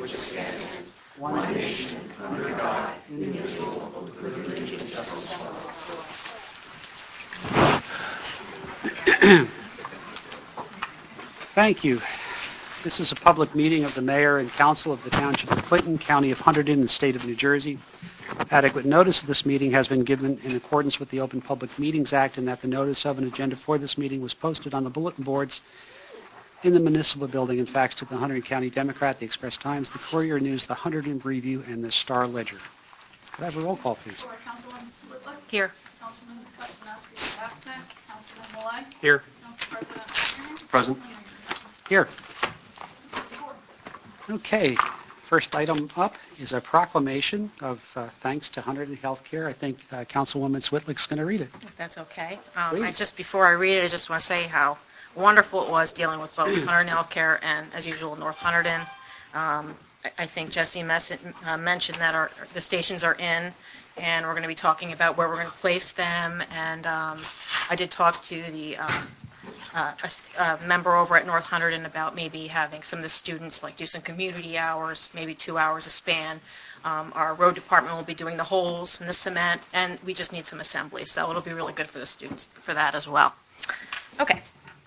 Thank you. This is a public meeting of the Mayor and Council of the Township of Clinton, County of Hunterdon, and State of New Jersey. Adequate notice of this meeting has been given in accordance with the Open Public Meetings Act, and that the notice of an agenda for this meeting was posted on the bulletin boards in the municipal building and faxed to the Hunterdon County Democrat, the Express Times, the Courier News, the Hunterdon Review, and the Star Ledger. Could I have a roll call, please? Councilwoman Switlick. Here. Councilman Kuzminski is absent. Councilman Malay. Here. Council President McHenry. Present. Here. Okay. First item up is a proclamation of thanks to Hunterdon Healthcare. I think Councilwoman Switlick's going to read it. If that's okay. Before I read it, I just want to say how wonderful it was dealing with both Hunterdon Healthcare and, as usual, North Hunterdon. I think Jesse mentioned that the stations are in, and we're going to be talking about where we're going to place them. And I did talk to the a member over at North Hunterdon about maybe having some of the students do some community hours, maybe 2 hours a span. Our road department will be doing the holes and the cement, and we just need some assembly, so it'll be really good for the students for that as well. Okay.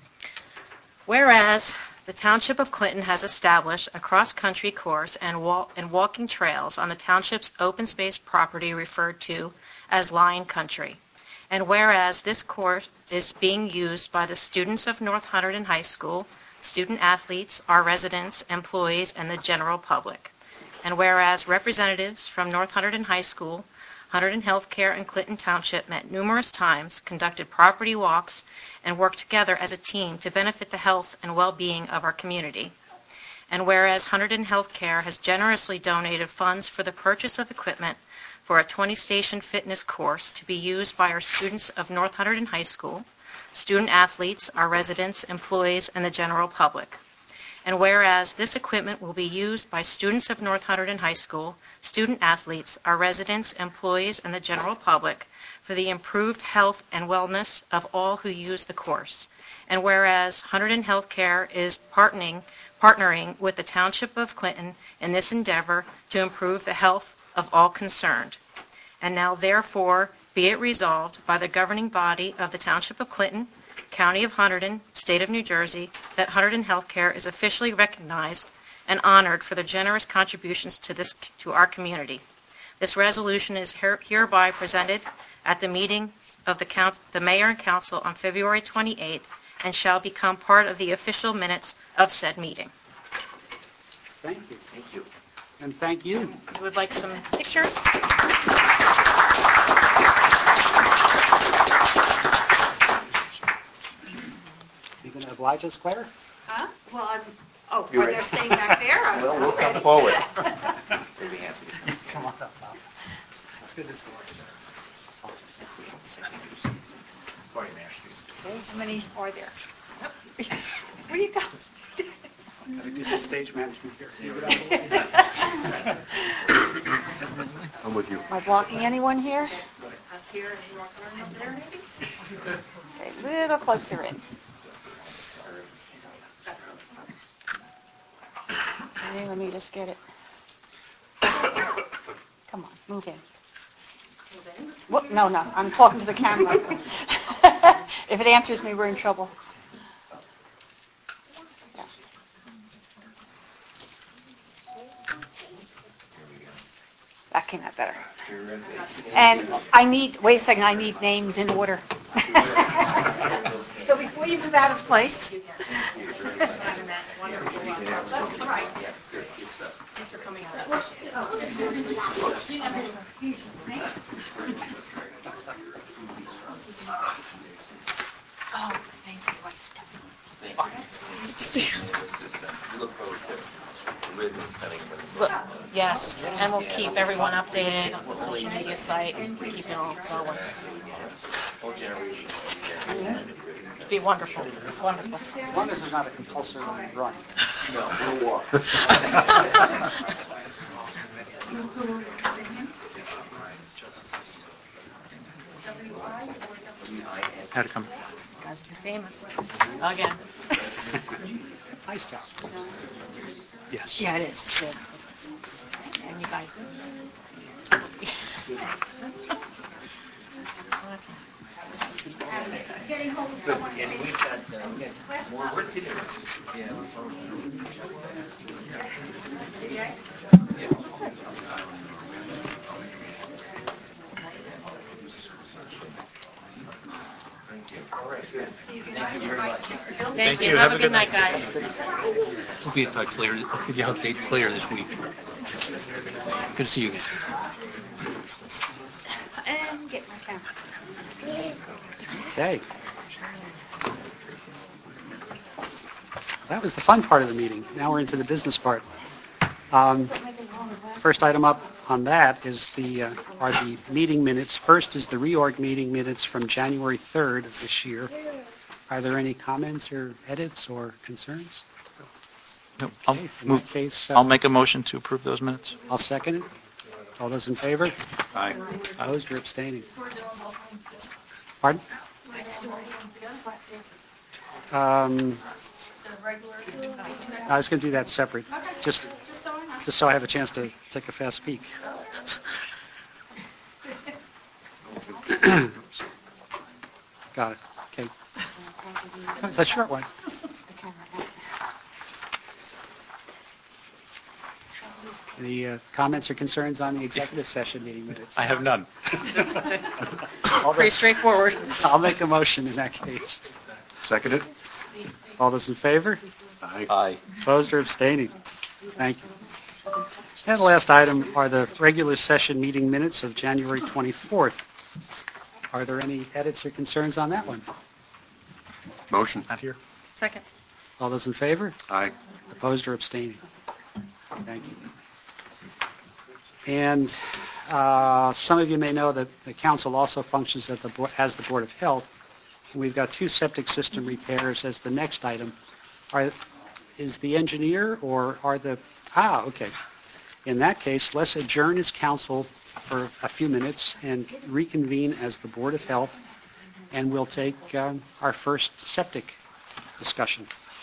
Whereas the Township of Clinton has established a cross-country course and walking trails on the Township's open space property referred to as Lion Country. And whereas this course is being used by the students of North Hunterdon High School, student athletes, our residents, employees, and the general public. And whereas representatives from North Hunterdon High School, Hunterdon Healthcare, and Clinton Township met numerous times, conducted property walks, and worked together as a team to benefit the health and well-being of our community. And whereas Hunterdon Healthcare has generously donated funds for the purchase of equipment for a 20-station fitness course to be used by our students of North Hunterdon High School, student athletes, our residents, employees, and the general public. And whereas this equipment will be used by students of North Hunterdon High School, student athletes, our residents, employees, and the general public for the improved health and wellness of all who use the course. And whereas Hunterdon Healthcare is partnering with the Township of Clinton in this endeavor to improve the health of all concerned. And now, therefore, be it resolved by the governing body of the Township of Clinton, County of Hunterdon, State of New Jersey, that Hunterdon Healthcare is officially recognized and honored for their generous contributions to our community. This resolution is hereby presented at the meeting of the Mayor and Council on February 28th and shall become part of the official minutes of said meeting. Thank you. Thank you. And thank you. You would like some pictures? You going to oblige us, Claire? Huh? Well, are You're they right. staying back there? Well, we'll come ready. forward. Maybe Anthony. Come on up, Bob. It's good to see How many are there? Where do you go? you. Got to do some stage management here. I'm with you. Am I blocking anyone here? Us here and North Hunterdon up there, maybe? Okay, a little closer in. Okay, let me just get it. Come on, move in. What? No, I'm talking to the camera. If it answers me, we're in trouble. Yeah. That came out better. And wait a second, I need names in order. So before you move out of place. Thanks for coming out. Oh, thank you. I stepped on Look, yes, and we'll keep everyone updated on the social media site and keep it all going. It'd be wonderful. It's wonderful. As long as there's not a compulsory run. No, we'll walk. Had to come. You guys will be famous. Again. Nice job. Yes. Yeah, it is. It is. And you guys. And we've got more work to do. Yeah. Thank you very much. Thank you. Have a good night, guys. We'll be in touch later. I'll give you an update later this week. Good to see you again. And get my camera. Okay. That was the fun part of the meeting. Now we're into the business part. First item up on that is are the meeting minutes. First is the reorg meeting minutes from January 3rd of this year. Are there any comments or edits or concerns? No, Okay, in that case, I'll make a motion to approve those minutes. I'll second it. All those in favor? Aye. Opposed or abstaining? We're doing both ones together. Pardon? We're doing both ones together. Um, The regular, I was going to do that separate, okay, just just so I know. just so I have a chance to take a fast peek. Got it. Okay. It's a short one. Any comments or concerns on the executive session meeting minutes? I have none. Pretty straightforward. I'll make a motion in that case. Seconded? All those in favor? Aye. Opposed or abstaining? Thank you. And the last item are the regular session meeting minutes of January 24th. Are there any edits or concerns on that one? Motion? Not here. Second. All those in favor? Aye. Opposed or abstaining? Thank you. And some of you may know that the council also functions as the Board of Health. And we've got two septic system repairs as the next item. Is the engineer or are the... okay. In that case, let's adjourn as council for a few minutes and reconvene as the Board of Health, and we'll take our first septic discussion.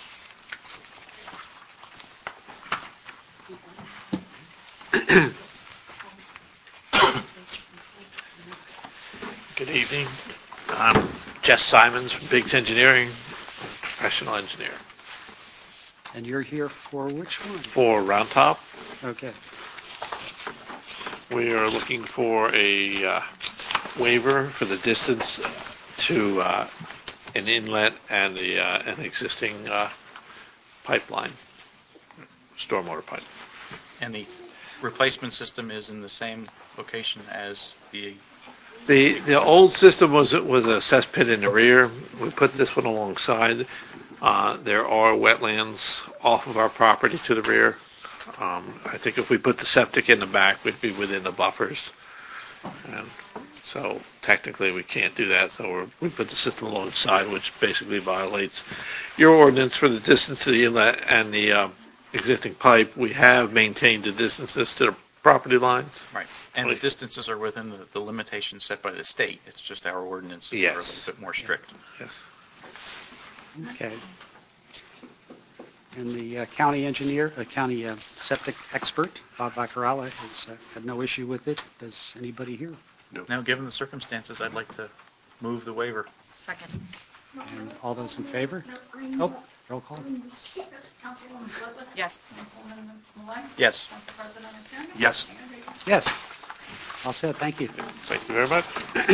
Good evening. I'm Jess Simons from Biggs Engineering, professional engineer. And you're here for which one? For Round Top, Okay. we are looking for a waiver for the distance to an inlet and an existing pipeline, stormwater pipe. And the replacement system is in the same location as the... The old system was a cesspit in the rear. We put this one alongside. There are wetlands off of our property to the rear. I think if we put the septic in the back, we'd be within the buffers. And so technically we can't do that, so we put the system alongside, which basically violates your ordinance for the distance to the inlet and the existing pipe. We have maintained the distances to the property lines. Right. And the distances are within the limitations set by the state. It's just our ordinances are a Yes. little bit more strict. Yes. Okay. And the county engineer, county septic expert, Bob Baccarala, has had no issue with it. Does anybody here? Now, given the circumstances, I'd like to move the waiver. Second. And all those in favor? Oh, roll call. Councilwoman Slitley? Yes. Councilman Malay? Yes. Council President O'Shea? Yes. Mayor Baker? Yes. All set. Thank you. Thank you very much.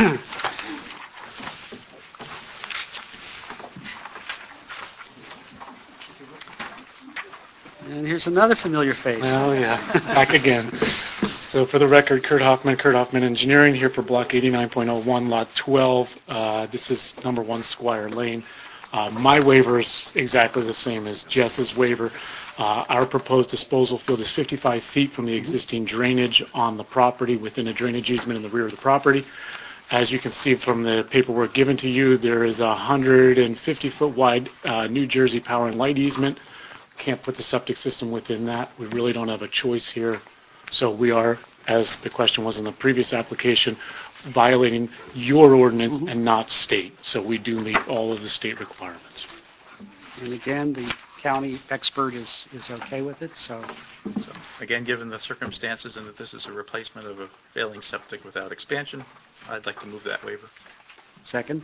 And here's another familiar face. Oh, yeah, back again. So for the record, Kurt Hoffman Engineering, here for Block 89.01, Lot 12. This is number 1 Squire Lane. My waiver is exactly the same as Jess's waiver. Our proposed disposal field is 55 feet from the existing drainage on the property within a drainage easement in the rear of the property. As you can see from the paperwork given to you, there is a 150-foot wide New Jersey power and light easement. Can't put the septic system within that. We really don't have a choice here. So we are, as the question was in the previous application, violating your ordinance and not state. So we do meet all of the state requirements. And again, the county expert is okay with it, so Again, given the circumstances and that this is a replacement of a failing septic without expansion, I'd like to move that waiver. Second?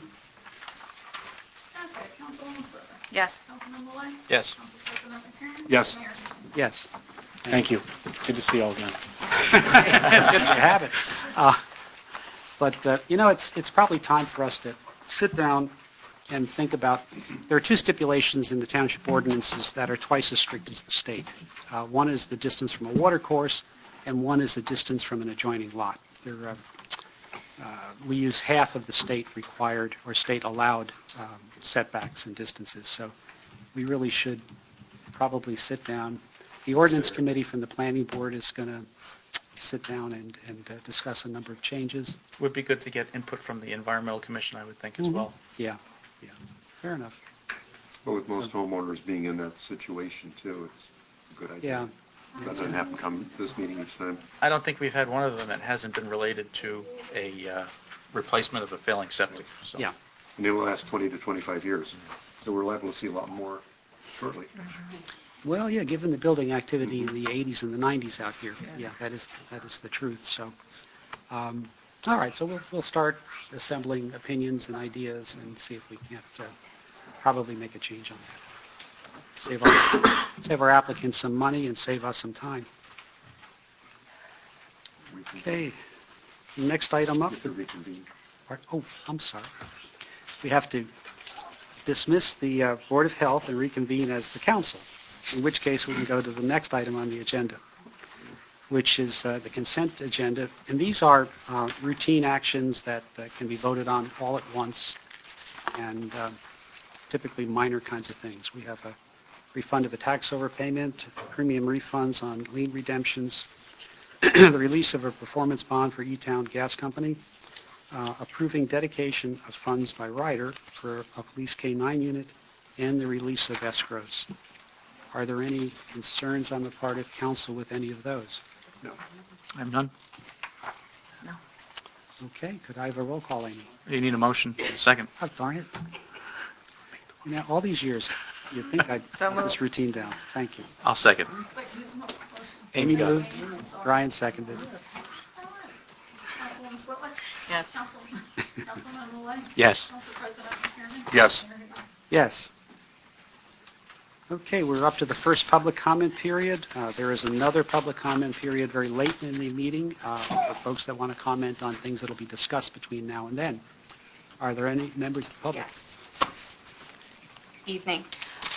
Okay, Councilwoman Switzer. Yes. Councilman Malloy. Yes. Council President McFerrin. Yes. Mayor Higgins. Yes. Thank you. Good to see you all again. Good to have it. But it's probably time for us to sit down and think about, there are two stipulations in the township ordinances that are twice as strict as the state. One is the distance from a water course, and one is the distance from an adjoining lot. We use half of the state required or state allowed setbacks and distances, so we really should probably sit down. The ordinance committee from the planning board is going to sit down and discuss a number of changes. Would be good to get input from the Environmental Commission, I would think, as well. Yeah, fair enough. But with most homeowners being in that situation too, it's a good idea. Yeah. Doesn't have to come to this meeting each time. I don't think we've had one of them that hasn't been related to a replacement of a failing septic. So. Yeah. And they will last 20 to 25 years. So we're liable to see a lot more shortly. Well, yeah, given the building activity in the 80s and the 90s out here, yeah, that is the truth. So, all right, so we'll start assembling opinions and ideas and see if we can't probably make a change on that. Save our applicants some money and save us some time. Okay, next item up. Reconvene. Oh, I'm sorry. We have to dismiss the Board of Health and reconvene as the council, in which case we can go to the next item on the agenda, which is the consent agenda. And these are routine actions that can be voted on all at once and typically minor kinds of things. We have a refund of a tax overpayment, premium refunds on lien redemptions, the release of a performance bond for E-Town Gas Company, approving dedication of funds by rider for a police K-9 unit, and the release of escrows. Are there any concerns on the part of council with any of those? No. I have none. Okay, could I have a roll call, Amy? You need a motion. Second. Oh, darn it. All these years, you'd think I'd have this routine down. Thank you. I'll second. Wait, who's motion? Amy got it. moved, Brian seconded. Councilwoman Switzer. Yes. Councilman Malloy. Yes. Council President McFerrin. Yes. Mayor Higgins. Yes. Okay, we're up to the first public comment period. There is another public comment period very late in the meeting for folks that want to comment on things that will be discussed between now and then. Are there any members of the public? Yes. Evening.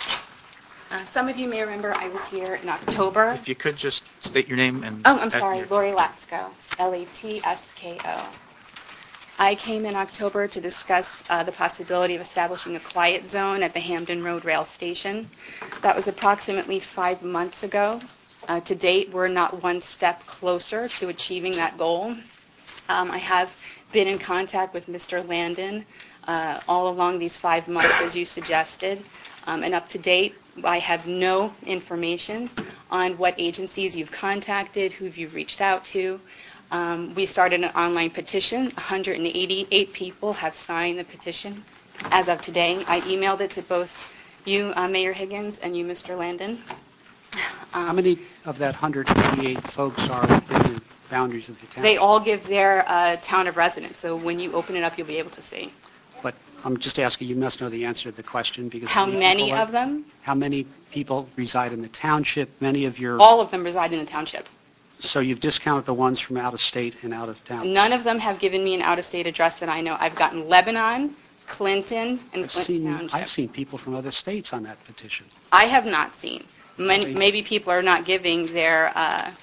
Some of you may remember I was here in October. If you could just state your name and... Oh, I'm sorry, Lori Latsko, Latsko. I came in October to discuss the possibility of establishing a quiet zone at the Hamden Road Rail Station. That was approximately 5 months ago. To date, we're not one step closer to achieving that goal. I have been in contact with Mr. Landon all along these 5 months, as you suggested. And up to date, I have no information on what agencies you've contacted, who you've reached out to. We started an online petition. 188 people have signed the petition as of today. I emailed it to both you, Mayor Higgins, and you, Mr. Landon. How many of that 188 folks are within the boundaries of the town? They all give their town of residence, so when you open it up, you'll be able to see. But I'm just asking, you must know the answer to the question because... How many of them? How many people reside in the township? Many of your... All of them reside in the township. So you've discounted the ones from out of state and out of town? None of them have given me an out-of-state address that I know. I've gotten Lebanon, Clinton, and Clinton Township. I've seen people from other states on that petition. I have not seen. Maybe people are not giving their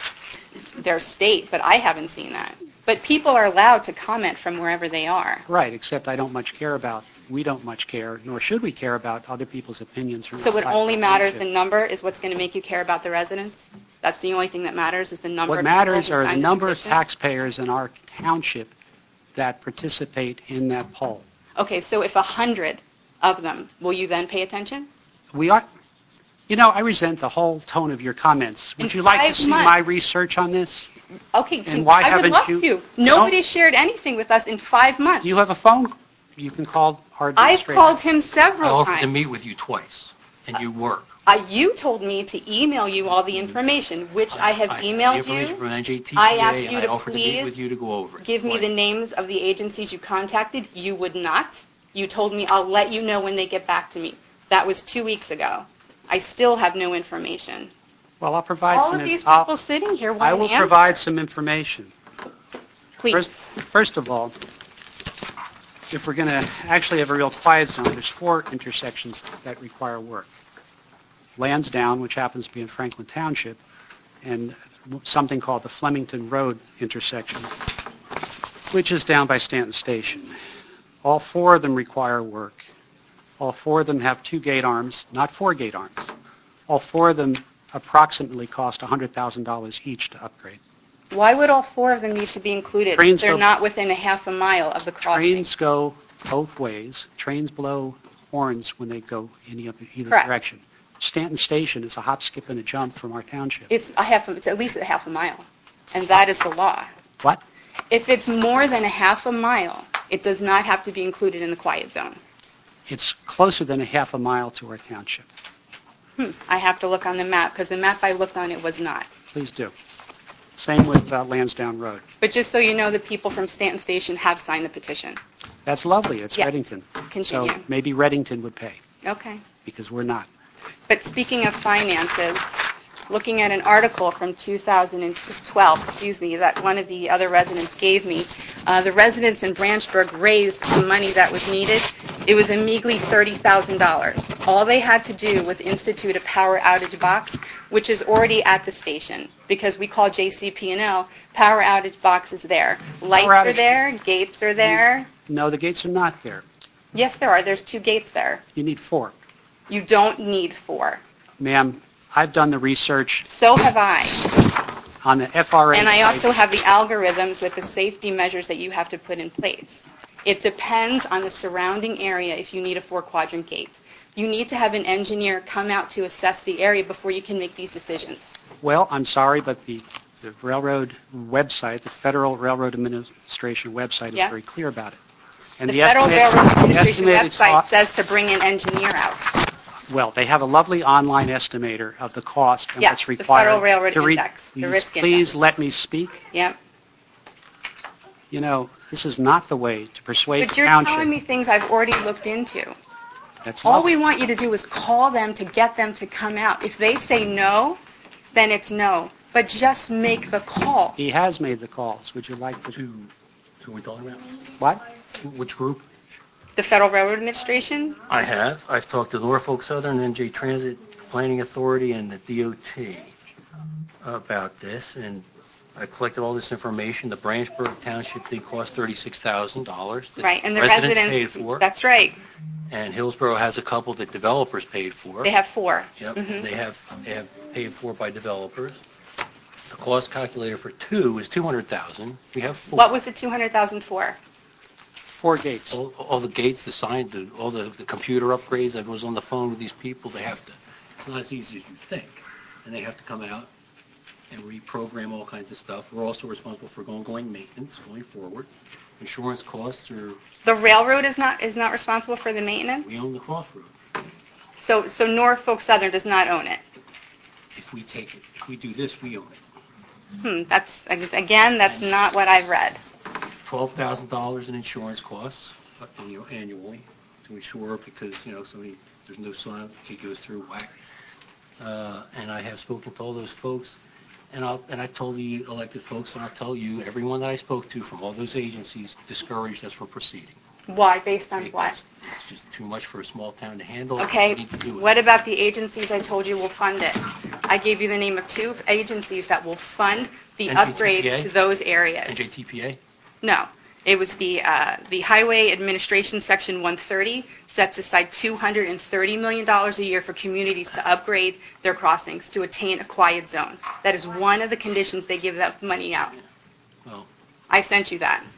state, but I haven't seen that. But people are allowed to comment from wherever they are. Right, except we don't much care, nor should we care about other people's opinions from So what outside only the matters, the township. number, is what's going to make you care about the residents? That's the only thing that matters, is the number What of people matters who are the signed number of petition? taxpayers in our township that participate in that poll. Okay, so if 100 of them, will you then pay attention? We are, I resent the whole tone of your comments. Would In you like to 5 see my months. research on this? Okay, And why I would haven't love you- to. Nobody shared anything with us in 5 months. Do you have a phone? You can call our I've administrator. called him I several offered to times. meet with you twice. and you work. You told me to email you all the information, which I have the emailed information you. from NJTPA, I asked you and I to offered to meet with please you to go over it. give me Right. the names of the agencies you contacted. You would not. You told me I'll let you know when they get back to me. That was 2 weeks ago. I still have no information. Well, I'll provide All some. of these I'll- people sitting here I want will an answer. provide some information. Please. First of all, if we're going to actually have a real quiet zone, there's 4 intersections that require work. Lansdowne, which happens to be in Franklin Township, and something called the Flemington Road intersection, which is down by Stanton Station. All 4 of them require work. All 4 of them have 2 gate arms, not 4 gate arms. All 4 of them approximately cost $100,000 each to upgrade. Why would all 4 of them need to be included? Trains They're go- not within a half a mile of the crossing. Trains go both ways. Trains blow horns when they go in either Correct. direction. Stanton Station is a hop, skip, and a jump from our township. It's at least a half a mile, and that is the law. What? If it's more than a half a mile, it does not have to be included in the quiet zone. It's closer than a half a mile to our township. I have to look on the map, because the map I looked on, it was not. Please do. Same with Lansdowne Road. But just so you know, the people from Stanton Station have signed the petition. That's lovely. It's Yes. Reddington. Continue. So maybe Reddington would pay, Okay. because we're not. But speaking of finances, looking at an article from 2012, that one of the other residents gave me, the residents in Branchburg raised the money that was needed. It was a measly $30,000. All they had to do was institute a power outage box, which is already at the station, because we call JCP&L, power outage box is there. Lights are outage- there, gates are there. No, the gates are not there. Yes, there are. There's 2 gates there. You need 4. You don't need 4. Ma'am, I've done the research So have I. on the FRA. And I site. also have the algorithms with the safety measures that you have to put in place. It depends on the surrounding area if you need a 4-quadrant gate. You need to have an engineer come out to assess the area before you can make these decisions. Well, I'm sorry, but the railroad website, the Federal Railroad Administration website is Yes. very clear about it. And The Federal Railroad Administration estimated website cost- says to bring an engineer out. Well, they have a lovely online estimator of the cost and Yes, what's the required. Federal Railroad to Index, the risk Please index. let me speak. Yep. You know, this is not the way to persuade But the you're township. telling me things I've already looked into. That's All lovely. we want you to do is call them to get them to come out. If they say no, then it's no. But just make the call. He has made the calls. Would you like to? Who are we talking about? What? Which group? The Federal Railroad Administration? I have. I've talked to Norfolk Southern, NJ Transit Planning Authority, and the DOT about this, and I've collected all this information. The Branchburg Township, they cost $36,000. that Right, and the residents residents. paid for, That's right. and Hillsborough has a couple that developers paid for. They have 4. Yep, and they have paid for by developers. The cost calculator for 2 is $200,000. We have 4. What was the $200,000 for? 4 gates. All the gates, the sign, all the computer upgrades. I was on the phone with these people. They have to. It's not as easy as you think, and they have to come out and reprogram all kinds of stuff. We're also responsible for ongoing maintenance going forward. Insurance costs are. The railroad is not responsible for the maintenance? We own the crossroad. So Norfolk Southern does not own it? If we take it, if we do this, we own it. That's not what I've read. $12,000 in insurance costs annually to insure, because there's no sign, it goes through whack. And I have spoken to all those folks, and I told the elected folks, and I'll tell you, everyone that I spoke to from all those agencies discouraged us from proceeding. Why? Based on what? Because it's just too much for a small town to handle. Okay, We need to do it. what about the agencies I told you will fund it? I gave you the name of 2 agencies that will fund the NJTPA? upgrades to those areas. NJTPA? No, it was the Highway Administration Section 130 sets aside $230 million a year for communities to upgrade their crossings to attain a quiet zone. That is one of the conditions they give that money out. Well, I sent you that.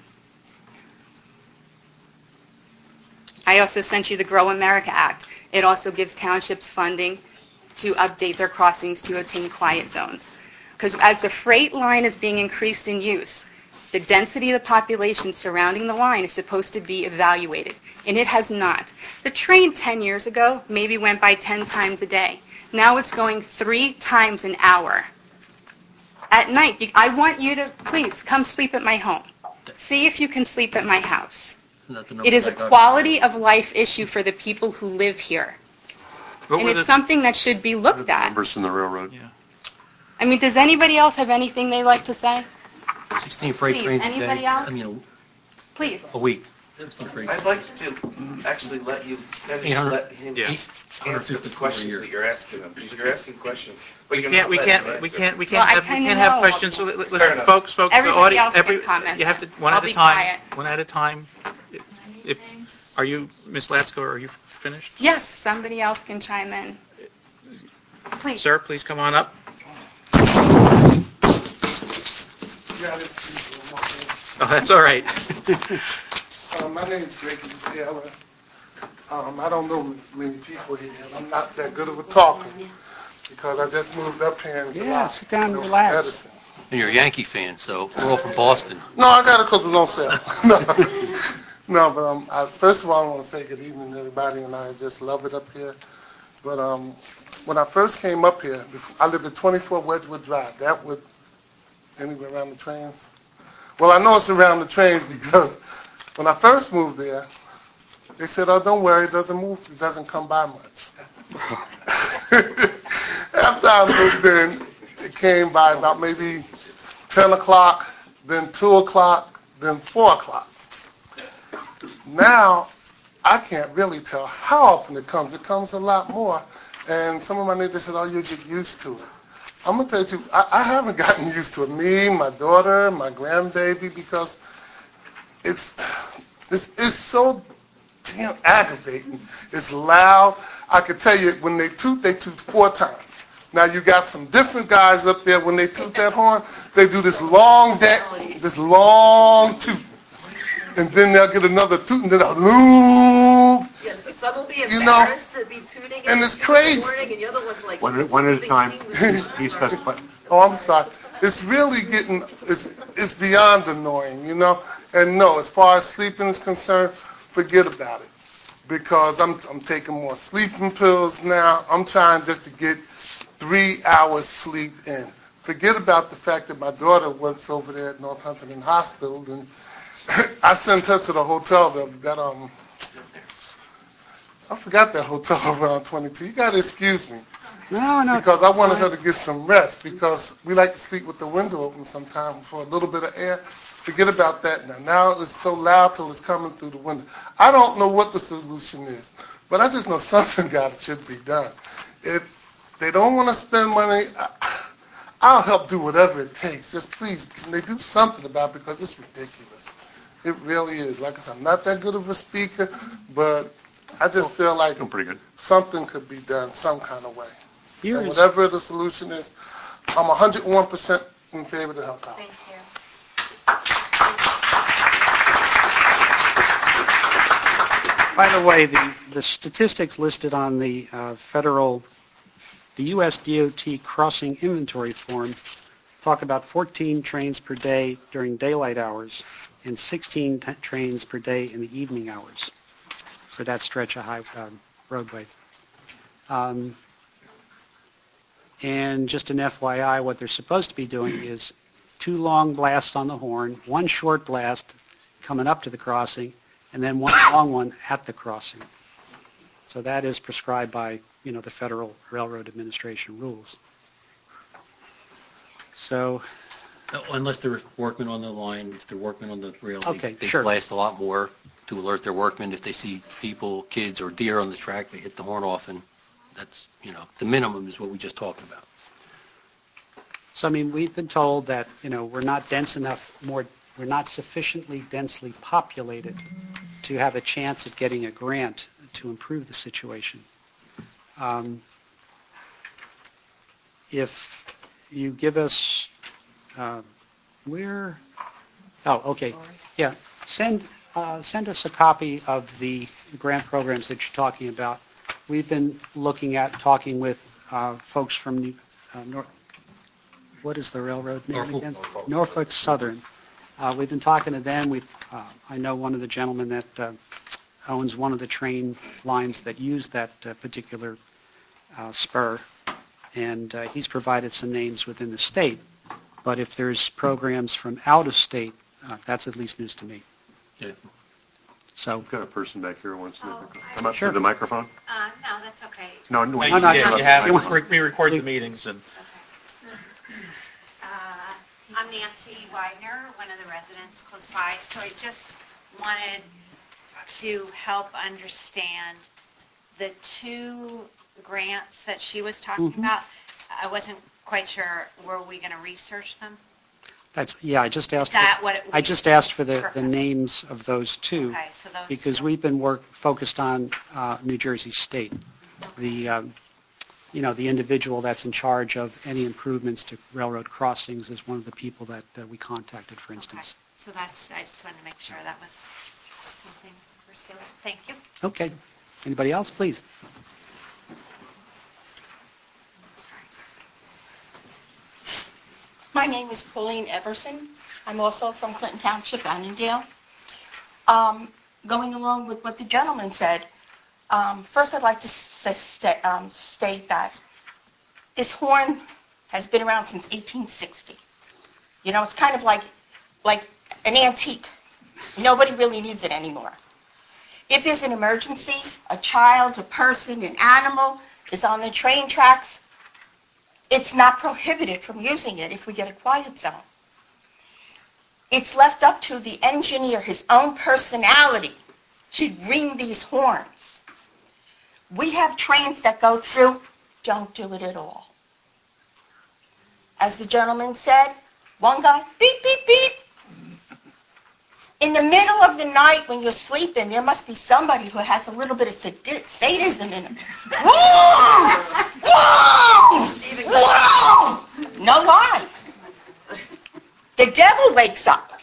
I also sent you the Grow America Act. It also gives townships funding to update their crossings to attain quiet zones. Because as the freight line is being increased in use, the density of the population surrounding the line is supposed to be evaluated, and it has not. The train 10 years ago maybe went by 10 times a day. Now it's going 3 times an hour. At night, I want you to please come sleep at my home. See if you can sleep at my house. It is a quality of life issue for the people who live here. What And were it's the- something that should be looked at. Numbers in the railroad. Yeah. I mean, does anybody else have anything they'd like to say? 16 freight Please, trains a anybody day, else? I mean, Please. a week. 16 freight. I'd like to actually let you finish, 800 let him Yeah. answer the 154 a questions year. that you're asking him. Because you're asking questions, but you're Yeah, not we letting can't, him we answer. can't, we Well, can't I have, we kinda can't have know. questions. So, Fair listen, enough. folks, the Everybody audience, else can comment you have to, then. one I'll at a be time. quiet. One at a time. If, are you, Ms. Latsko, are you finished? Yes, somebody else can chime in. Please. Sir, please come on up. Oh, that's all right. My name's Greg Taylor. I don't know many people here, and I'm not that good of a talker because I just moved up here in July. Yeah, sit down and to relax. Edison. And you're a Yankee fan, so we're all from Boston. No, I got a couple on sale. No, but first of all, I want to say good evening to everybody, and I just love it up here. But when I first came up here, I lived at 24 Wedgwood Drive. That would, anywhere around the trains? Well, I know it's around the trains because when I first moved there, they said, oh, don't worry, it doesn't move, it doesn't come by much. After I moved in, it came by about maybe 10 o'clock, then 2 o'clock, then 4 o'clock. Now, I can't really tell how often it comes. It comes a lot more. And some of my neighbors said, oh, you get used to it. I'm going to tell you, I haven't gotten used to it. Me, my daughter, my grandbaby, because it's so damn aggravating. It's loud. I could tell you, when they toot 4 times. Now, you got some different guys up there, when they toot that horn, they do this long toot. And then they'll get another toot, and then they'll, Yes, so some will be you know, embarrassed to be tuning in and it's in the crazy. morning, and the other one's like, One this is at a the time. king. He specified. Oh, I'm sorry. It's really getting, it's beyond annoying, you know? And no, as far as sleeping is concerned, forget about it. Because I'm taking more sleeping pills now. I'm trying just to get 3 hours sleep in. Forget about the fact that my daughter works over there at North Huntington Hospital, and I sent her to the hotel I forgot that hotel over on 22. You got to excuse me. No. Because I wanted her to get some rest, because we like to sleep with the window open sometime for a little bit of air. Forget about that now. Now it's so loud till it's coming through the window. I don't know what the solution is, but I just know something should be done. If they don't want to spend money, I'll help do whatever it takes. Just please, can they do something about it, because it's ridiculous. It really is. Like I said, I'm not that good of a speaker, but I just feel like Doing pretty good. something could be done some kind of way. Here And is- whatever the solution is, I'm 101% in favor to help out. Thank you. By the way, the statistics listed on the the U.S. DOT crossing inventory form talk about 14 trains per day during daylight hours and 16 trains per day in the evening hours for that stretch of roadway. And just an FYI, what they're supposed to be doing is 2 long blasts on the horn, 1 short blast coming up to the crossing, and then 1 long one at the crossing. So that is prescribed by, the Federal Railroad Administration rules. So, Unless they're workmen on the line, if they're workmen on the rail, Okay, they sure. blast a lot more to alert their workmen. If they see people, kids, or deer on the track, they hit the horn often. That's, the minimum is what we just talked about. So we've been told that, we're not dense enough, we're not sufficiently densely populated to have a chance of getting a grant to improve the situation. If you give us, send us a copy of the grant programs that you're talking about. We've been looking at talking with folks from what is the railroad name again? Norfolk Southern. We've been talking to them. I know one of the gentlemen that owns one of the train lines that use that particular spur, and he's provided some names within the state. But if there's programs from out of state, that's at least news to me. Yeah. So, We've got a person back here who wants to make a comment. I- Come up Sure. to the microphone. No, that's okay. No, wait. No, no, Yeah, you you want- have, we record the meetings, and I'm Nancy Widener, one of the residents close by, so I just wanted to help understand the two grants that she was talking about. I wasn't quite sure, were we going to research them? I just asked. Is that what it would I be? just asked for the Perfect. names of those two. Okay, so those Because two. we've been focused on New Jersey State. The the individual that's in charge of any improvements to railroad crossings is one of the people that we contacted, for instance. Okay, so that's, I just wanted to make sure that was something to pursue. Thank you. Okay. Anybody else, please? My name is Pauline Everson. I'm also from Clinton Township, Annandale. Going along with what the gentleman said, first I'd like to state that this horn has been around since 1860. You know, it's kind of like an antique. Nobody really needs it anymore. If there's an emergency, a child, a person, an animal is on the train tracks, it's not prohibited from using it if we get a quiet zone. It's left up to the engineer, his own personality, to ring these horns. We have trains that go through, don't do it at all. As the gentleman said, one guy, beep, beep, beep. In the middle of the night when you're sleeping, there must be somebody who has a little bit of sadism in him. Whoa! Whoa! Whoa! No lie. The devil wakes up.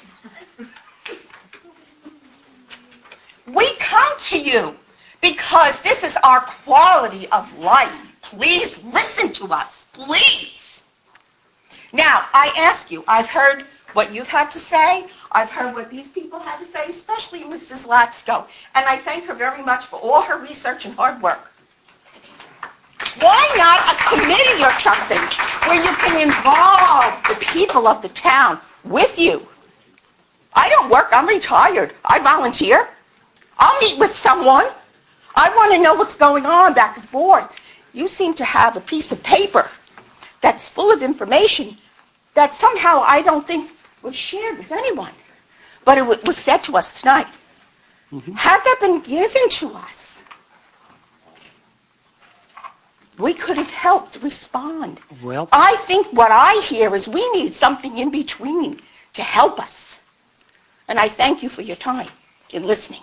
We come to you because this is our quality of life. Please listen to us. Please. Now, I ask you, I've heard what you've had to say. I've heard what these people had to say, especially Mrs. Latsko. And I thank her very much for all her research and hard work. Why not a committee or something where you can involve the people of the town with you? I don't work. I'm retired. I volunteer. I'll meet with someone. I want to know what's going on back and forth. You seem to have a piece of paper that's full of information that somehow I don't think was shared with anyone. But it was said to us tonight. Had that been given to us, we could have helped respond. Well, I think what I hear is we need something in between to help us. And I thank you for your time in listening.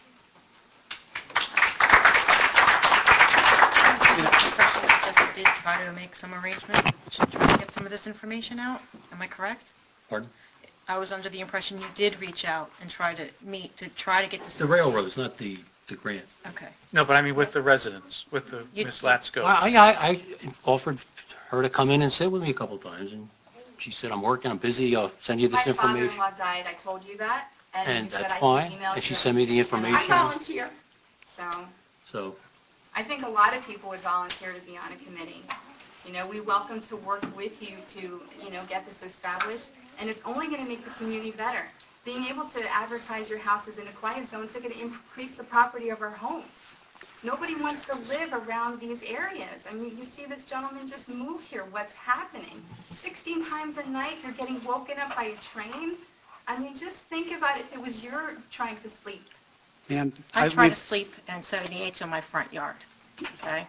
Just did try to make some arrangements to try to get some of this information out. Am I correct? Pardon? I was under the impression you did reach out and try to meet to try to get this. The railroads, not the grant. Okay. no, but I mean with the residents, with the You- Ms. Latsko. I offered her to come in and sit with me a couple of times, and she said, I'm working, I'm busy, I'll send you this My information. father-in-law died, I told you that. And you said that's I could fine, email and she you. sent me the I information. volunteer. So So, I think a lot of people would volunteer to be on a committee. You know, we welcome to work with you to, get this established, and it's only going to make the community better. Being able to advertise your houses in a quiet zone is going to increase the property of our homes. Nobody wants to live around these areas. I mean, you see this gentleman just moved here. What's happening? 16 times a night you're getting woken up by a train. I mean, just think about if it was you're trying to sleep. ma'am, I try we've- to sleep in 78s in my front yard. Okay.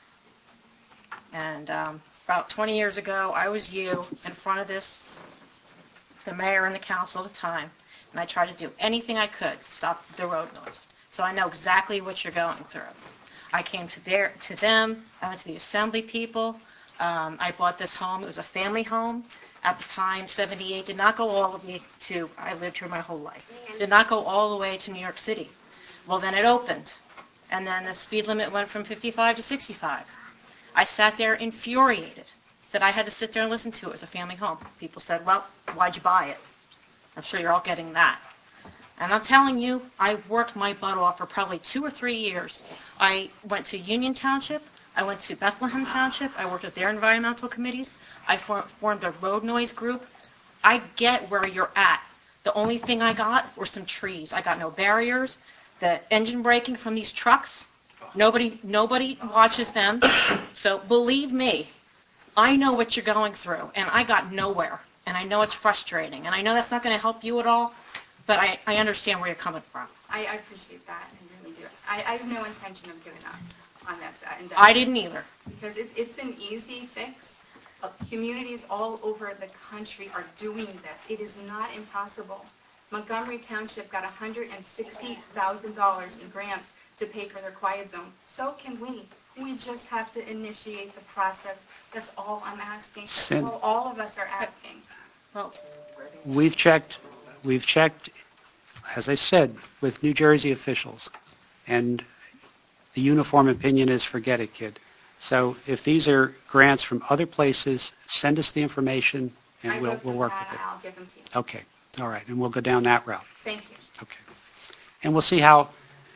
And about 20 years ago, I was you in front of the mayor and the council at the time, and I tried to do anything I could to stop the road noise. So I know exactly what you're going through. I came to them. I went to the assembly people. I bought this home. It was a family home. At the time, 78 did not go all the way to, I lived here my whole life, did not go all the way to New York City. Well, then it opened, and then the speed limit went from 55 to 65. I sat there infuriated that I had to sit there and listen to it as a family home. People said, well, why'd you buy it? I'm sure you're all getting that. And I'm telling you, I worked my butt off for probably 2 or 3 years. I went to Union Township. I went to Bethlehem Township. I worked with their environmental committees. I formed a road noise group. I get where you're at. The only thing I got were some trees. I got no barriers. The engine braking from these trucks, nobody watches them. So believe me, I know what you're going through, and I got nowhere. And I know it's frustrating, and I know that's not going to help you at all, but I understand where you're coming from. I appreciate that, I really do. I have no intention of giving up on this. I didn't either. Because it's an easy fix. Communities all over the country are doing this. It is not impossible. Montgomery Township got $160,000 in grants to pay for their quiet zone. So can we. We just have to initiate the process. That's all I'm asking. That's all of us are asking. Well, We've checked, as I said, with New Jersey officials, and the uniform opinion is forget it, kid. So if these are grants from other places, send us the information, and we'll work with it. I'll give them to you. Okay, all right, and we'll go down that route. Thank you. Okay. And we'll see how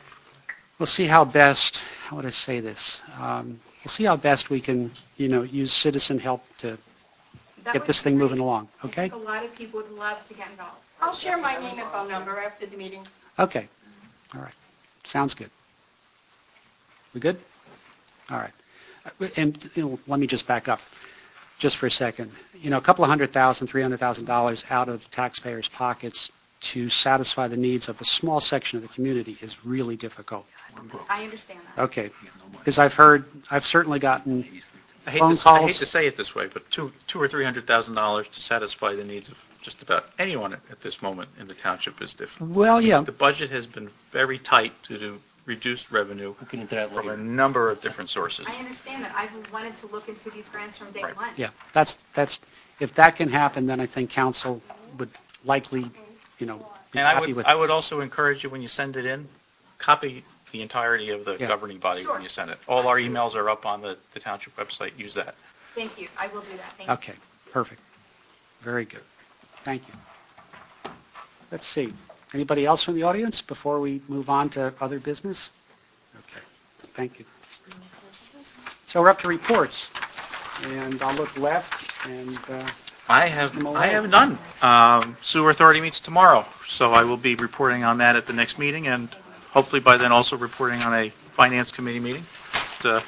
best, how would I say this? We'll see how best we can, use citizen help to get this thing moving along, okay? I think a lot of people would love to get involved. I'll share my name and phone number after the meeting. Okay, all right, sounds good. We good? All right. And let me just back up just for a second. A couple of $100,000, $300,000 out of taxpayers' pockets to satisfy the needs of a small section of the community is really difficult. I understand that. Okay, because I've certainly gotten phone calls. I hate to say it this way, but $200,000 or $300,000 to satisfy the needs of just about anyone at this moment in the township is difficult. Well, yeah. The budget has been very tight due to reduced revenue from a number of different sources. I understand that. I've wanted to look into these grants from day one. Yeah, that's if that can happen, then I think council would likely, be happy with it. I would also encourage you when you send it in, copy the entirety of the governing body when you send it. All our emails are up on the township website. Use that. Thank you. I will do that. Thank you. Okay, perfect. Very good. Thank you. Let's see. Anybody else from the audience before we move on to other business? Okay, thank you. So we're up to reports, and I'll look left, and I have none. Sewer Authority meets tomorrow, so I will be reporting on that at the next meeting, and hopefully by then also reporting on a Finance Committee meeting. At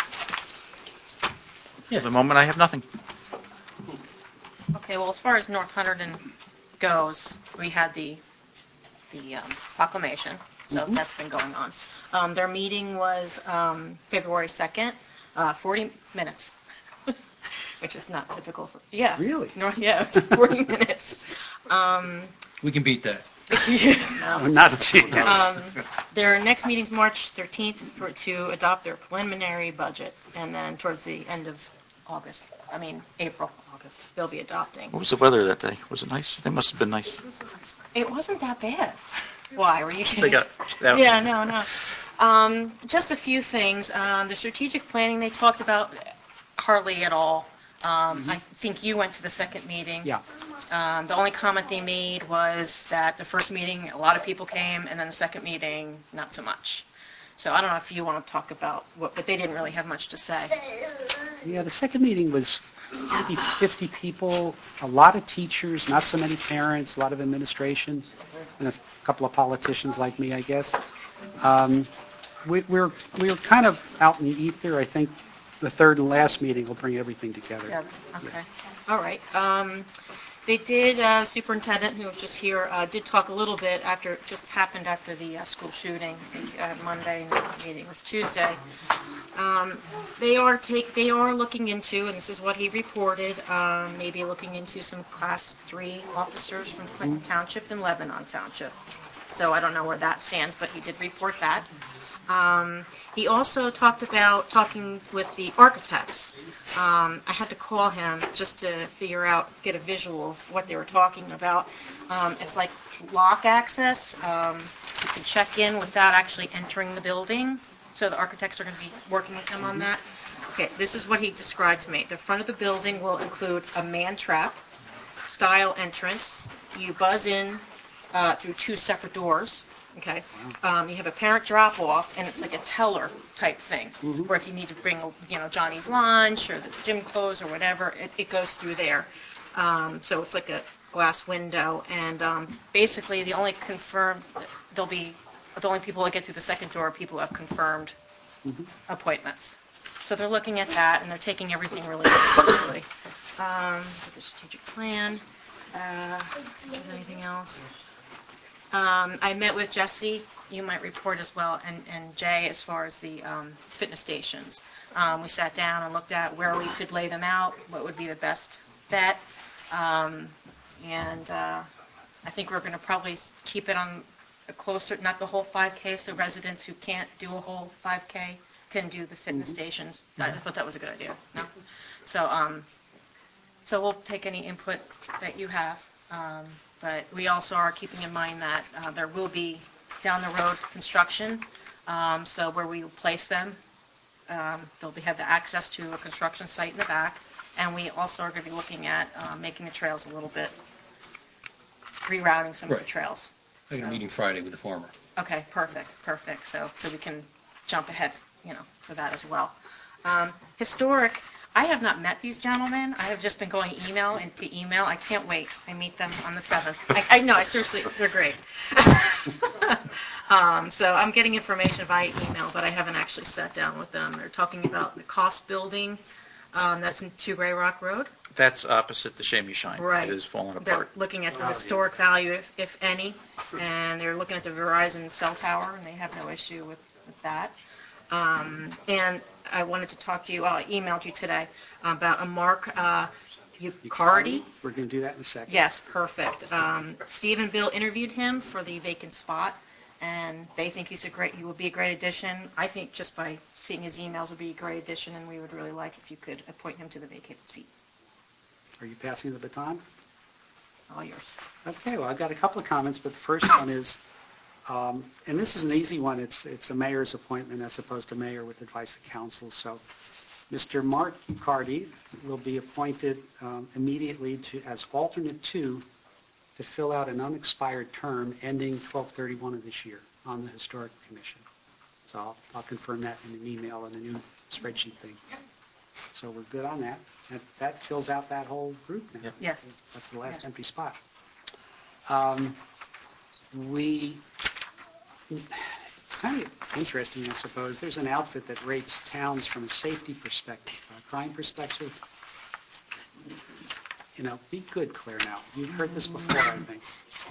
the moment, I have nothing. okay, well, as far as North Hunterdon goes, we had the proclamation, so that's been going on. Their meeting was February 2nd, 40 minutes, which is not typical for, Really? It's 40 minutes. We can beat that. No. Not cheap. Their next meeting's March 13th to adopt their preliminary budget, and then towards the end of April, August, they'll be adopting. What was the weather that day? Was it nice? It must have been nice. It wasn't that bad. Why? Were you kidding? Yeah, no. Just a few things. The strategic planning they talked about hardly at all. I think you went to the second meeting. Yeah. The only comment they made was that the first meeting, a lot of people came, and then the second meeting, not so much. So I don't know if you want to talk about what, but they didn't really have much to say. Yeah, the second meeting was maybe 50 people, a lot of teachers, not so many parents, a lot of administration, and a couple of politicians like me, I guess. We're kind of out in the ether. I think the third and last meeting will bring everything together. Yeah. Okay. All right. They did, superintendent, who was just here, did talk a little bit after, it just happened after the school shooting, I think Monday, meeting was Tuesday. They are looking into, and this is what he reported, maybe looking into some Class 3 officers from Clinton Township and Lebanon Township. So I don't know where that stands, but he did report that. He also talked about talking with the architects. I had to call him just to get a visual of what they were talking about. It's like lock access. You can check in without actually entering the building. So the architects are going to be working with him on that. Okay, this is what he described to me. The front of the building will include a man trap style entrance. You buzz in through 2 separate doors, okay? You have a parent drop-off, and it's like a teller type thing, where if you need to bring, Johnny's lunch or the gym clothes or whatever, it goes through there. So it's like a glass window, and basically the only people that get through the second door are people who have confirmed appointments. So they're looking at that, and they're taking everything really seriously. The strategic plan. Let's see if there's anything else. I met with Jesse, you might report as well, and Jay as far as the fitness stations. We sat down and looked at where we could lay them out, what would be the best bet. And I think we're going to probably keep it on a closer, not the whole 5K, so residents who can't do a whole 5K can do the fitness stations. I thought that was a good idea. No? So we'll take any input that you have. But we also are keeping in mind that there will be down the road construction. So where we will place them, they'll have the access to a construction site in the back. And we also are going to be looking at making the trails a little bit, rerouting some of the trails. I had a meeting Friday with the farmer. Okay, perfect. So we can jump ahead, for that as well. Historic, I have not met these gentlemen. I have just been going email into email. I can't wait. I meet them on the 7th. I know, seriously, they're great. So I'm getting information via email, but I haven't actually sat down with them. They're talking about the cost building. That's in 2 Gray Rock Road. That's opposite the Shamey Shine. Right. It is falling They're apart. looking at the historic value, if any, and they're looking at the Verizon cell tower, and they have no issue with that. And I wanted to talk to you, I emailed you today, about a Mark Ucardi. We're going to do that in a second. Yes, perfect. Steve and Bill interviewed him for the vacant spot, and they think he would be a great addition. I think just by seeing his emails would be a great addition, and we would really like if you could appoint him to the vacated seat. Are you passing the baton? All yours. Okay, well, I've got a couple of comments, but the first one is, and this is an easy one, it's a mayor's appointment as opposed to mayor with advice of council. So Mr. Mark Ucardi will be appointed immediately as alternate 2 to fill out an unexpired term ending 12/31 of this year on the Historic Commission. So I'll confirm that in an email and a new spreadsheet thing. So we're good on that. That fills out that whole group now. Yep. Yes. That's the last Yes. empty spot. It's kind of interesting, I suppose. There's an outfit that rates towns from a safety perspective, a crime perspective. Be good, Claire, now. You've heard this before, I think.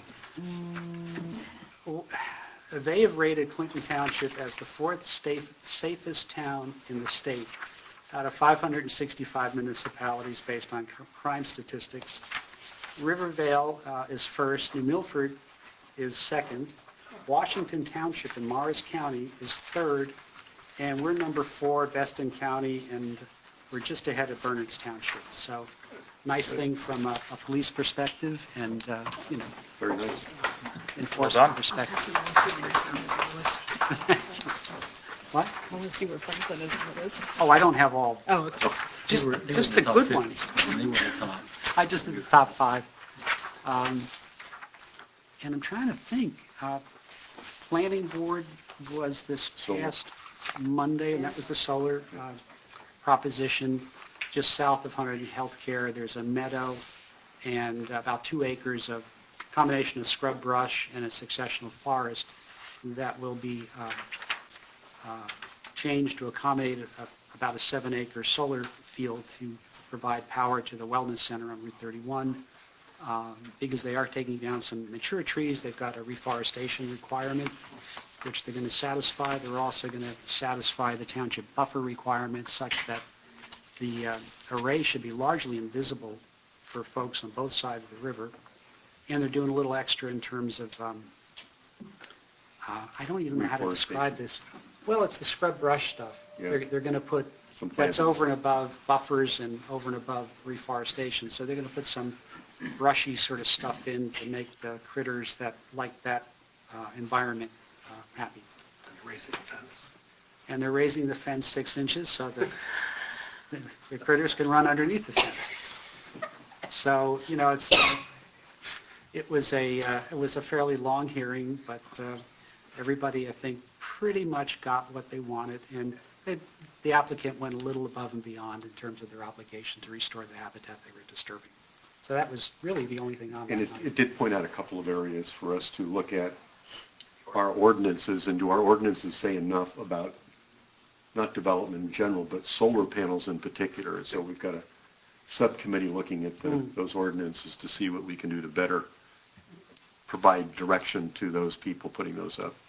They have rated Clinton Township as the 4th safest town in the state out of 565 municipalities based on crime statistics. Rivervale is first. New Milford is second. Washington Township in Morris County is third. And we're number 4, best in county, and we're just ahead of Bernards Township. So nice thing from a police perspective and, Very nice. enforcement perspective. What? I want to see where Franklin is on the list. Oh, I don't have all. Oh, okay. Just They were the top good 50. ones. They were the top. I just did the top 5. And I'm trying to think. Planning board was this past Monday, and that was the solar proposition just south of Hunter Healthcare. There's a meadow and about 2 acres of combination of scrub brush and a successional forest that will be changed to accommodate about a 7-acre solar field to provide power to the wellness center on Route 31. Because they are taking down some mature trees, they've got a reforestation requirement, which they're going to satisfy. They're also going to satisfy the township buffer requirements such that the array should be largely invisible for folks on both sides of the river. And they're doing a little extra in terms of, I don't even know how to describe this. Well, it's the scrub brush stuff. Yeah. They're going to put, Some that's plantings. over and above buffers and over and above reforestation. So they're going to put some brushy sort of stuff in to make the critters that like that environment happy. Raising the fence. And they're raising the fence 6 inches so that the critters can run underneath the fence. So, it's It was a fairly long hearing, but everybody, I think, pretty much got what they wanted, and the applicant went a little above and beyond in terms of their obligation to restore the habitat they were disturbing. So that was really the only thing on that. And it did point out a couple of areas for us to look at our ordinances, and do our ordinances say enough about not development in general, but solar panels in particular. And so we've got a subcommittee looking at those ordinances to see what we can do to better provide direction to those people putting those up.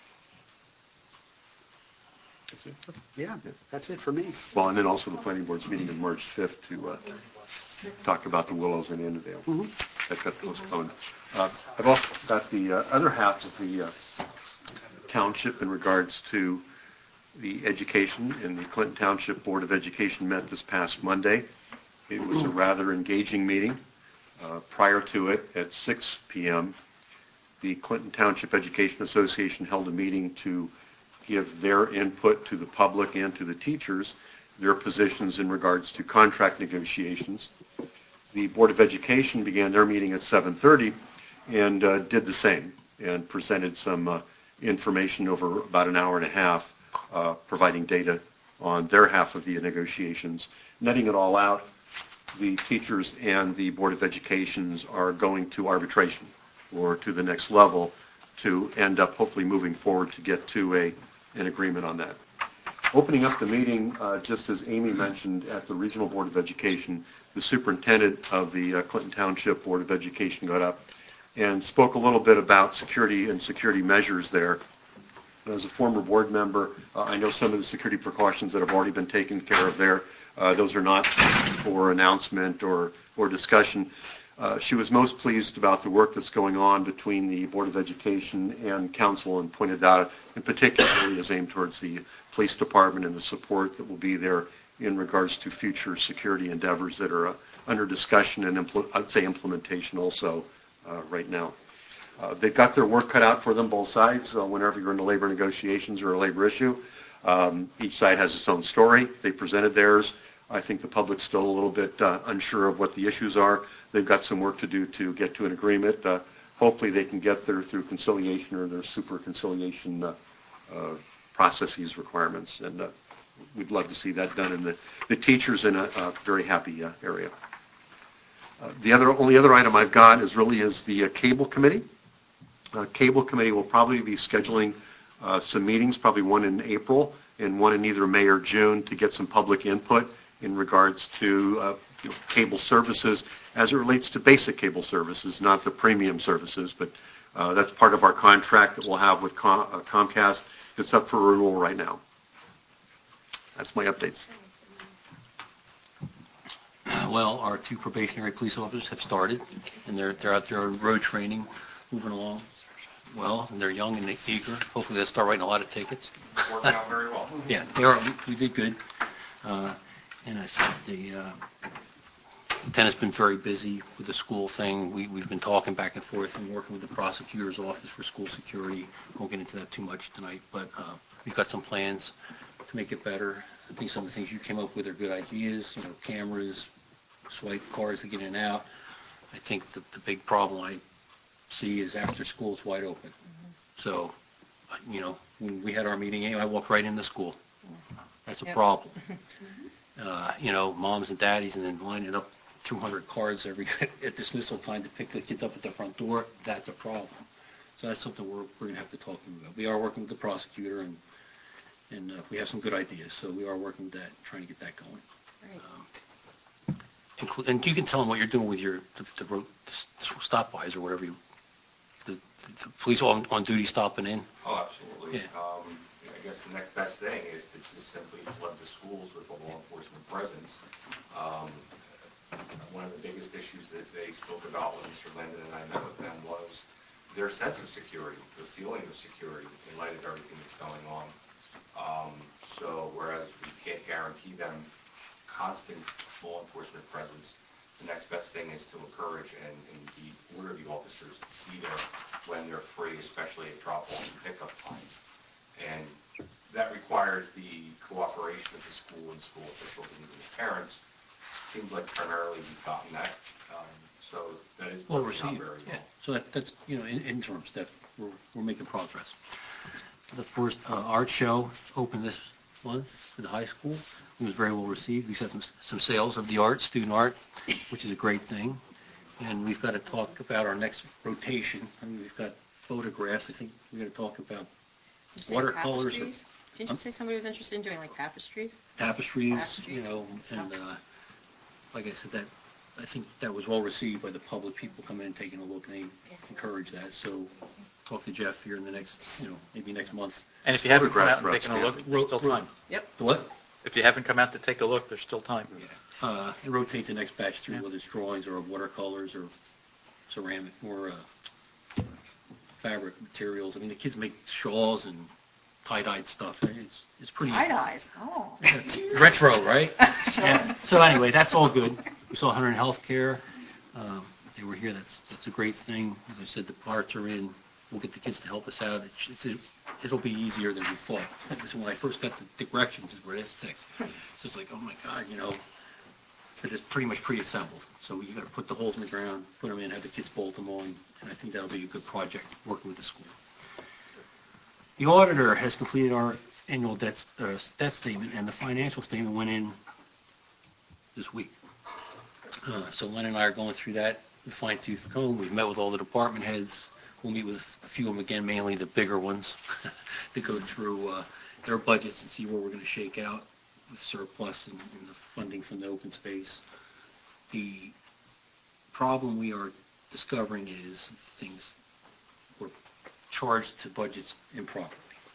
That's it. Yeah, that's it for me. Well, and then also the planning board's meeting on March 5th to talk about the Willows and Annandale. That got postponed. I've also got the other half of the township in regards to the education, and the Clinton Township Board of Education met this past Monday. It was a rather engaging meeting. Prior to it, at 6 p.m., the Clinton Township Education Association held a meeting to give their input to the public and to the teachers, their positions in regards to contract negotiations. The Board of Education began their meeting at 7:30 and did the same, and presented some information over about an hour and a half, providing data on their half of the negotiations. Netting it all out, the teachers and the Board of Education are going to arbitration, or to the next level, to end up hopefully moving forward to get to an agreement on that. Opening up the meeting, just as Amy mentioned, at the Regional Board of Education, the superintendent of the Clinton Township Board of Education got up and spoke a little bit about security and security measures there. As a former board member, I know some of the security precautions that have already been taken care of there. Those are not for announcement or discussion. She was most pleased about the work that's going on between the Board of Education and Council, and pointed out in particular is aimed towards the police department and the support that will be there in regards to future security endeavors that are under discussion and I'd say implementation also right now. They've got their work cut out for them, both sides. Whenever you're in the labor negotiations or a labor issue, each side has its own story. They presented theirs. I think the public's still a little bit unsure of what the issues are. They've got some work to do to get to an agreement. Hopefully they can get there through conciliation or their super conciliation processes requirements. And we'd love to see that done. And the teachers in a very happy area. The only other item I've got is the Cable Committee. Cable Committee will probably be scheduling some meetings, probably one in April and one in either May or June, to get some public input in regards to cable services as it relates to basic cable services, not the premium services, but that's part of our contract that we'll have with Comcast. It's up for renewal right now. That's my updates. Well, our 2 probationary police officers have started, and they're out there on road training, moving along well, and they're young and eager. Hopefully they'll start writing a lot of tickets. Working out very well. Yeah, they are. We did good. And I said the lieutenant's been very busy with the school thing. We've been talking back and forth and working with the prosecutor's office for school security. Won't get into that too much tonight, but we've got some plans to make it better. I think some of the things you came up with are good ideas, cameras, swipe cards to get in and out. I think the big problem I see is after school is wide open. So, when we had our meeting, I walked right into school. That's a problem. Moms and daddies, and then lining up 200 cards at dismissal time to pick the kids up at the front door. That's a problem. So that's something we're going to have to talk about. We are working with the prosecutor, and we have some good ideas. So we are working with that, trying to get that going. And you can tell them what you're doing with the road stop-bys or whatever the police on duty stopping in. Oh, absolutely. Yeah. I guess the next best thing is to just simply flood the schools with a law enforcement presence. One of the biggest issues that they spoke about when Mr. Landon and I met with them was their sense of security, the feeling of security in light of everything that's going on. So whereas we can't guarantee them constant law enforcement presence, the next best thing is to encourage and indeed order the officers to be there when they're free, especially at drop-off and pickup times. And that requires the cooperation of the school and school officials and even the parents seems like primarily we've gotten that, so that is Well working out received, very yeah. well. So that's, in interim step, we're making progress. The first art show opened this month for the high school. It was very well received. We've had some sales of the art, student art, which is a great thing. And we've got to talk about our next rotation. I mean, we've got photographs. I think we've got to talk about Did you say watercolors. tapestries? Didn't you say somebody was interested in doing like tapestries? Tapestries, and like I said, I think that was well received by the public. People come in and taking a look, and they encourage that. So talk to Jeff here in the next, maybe next month. And if you haven't come out and Photographs are taken a look, there's still time. Yep. What? If you haven't come out to take a look, there's still time. And rotate the next batch through, whether it's drawings or watercolors or ceramic or fabric materials. I mean, the kids make shawls and tie-dyed stuff. It's pretty Tie-dyes, oh. retro, right? Yeah. So anyway, that's all good. We saw Hunter in Healthcare. They were here. That's a great thing. As I said, the parts are in. We'll get the kids to help us out. It'll be easier than we thought. When I first got the directions, it was this thick. It's just like, oh my God, but it's pretty much pre-assembled. So you got to put the holes in the ground, put them in, have the kids bolt them on, and I think that'll be a good project working with the school. The auditor has completed our annual debt statement, and the financial statement went in this week. So Len and I are going through that with fine-tooth comb. We've met with all the department heads. We'll meet with a few of them again, mainly the bigger ones, to go through their budgets and see where we're going to shake out with surplus and the funding from the open space. The problem we are discovering is things were charged to budgets improperly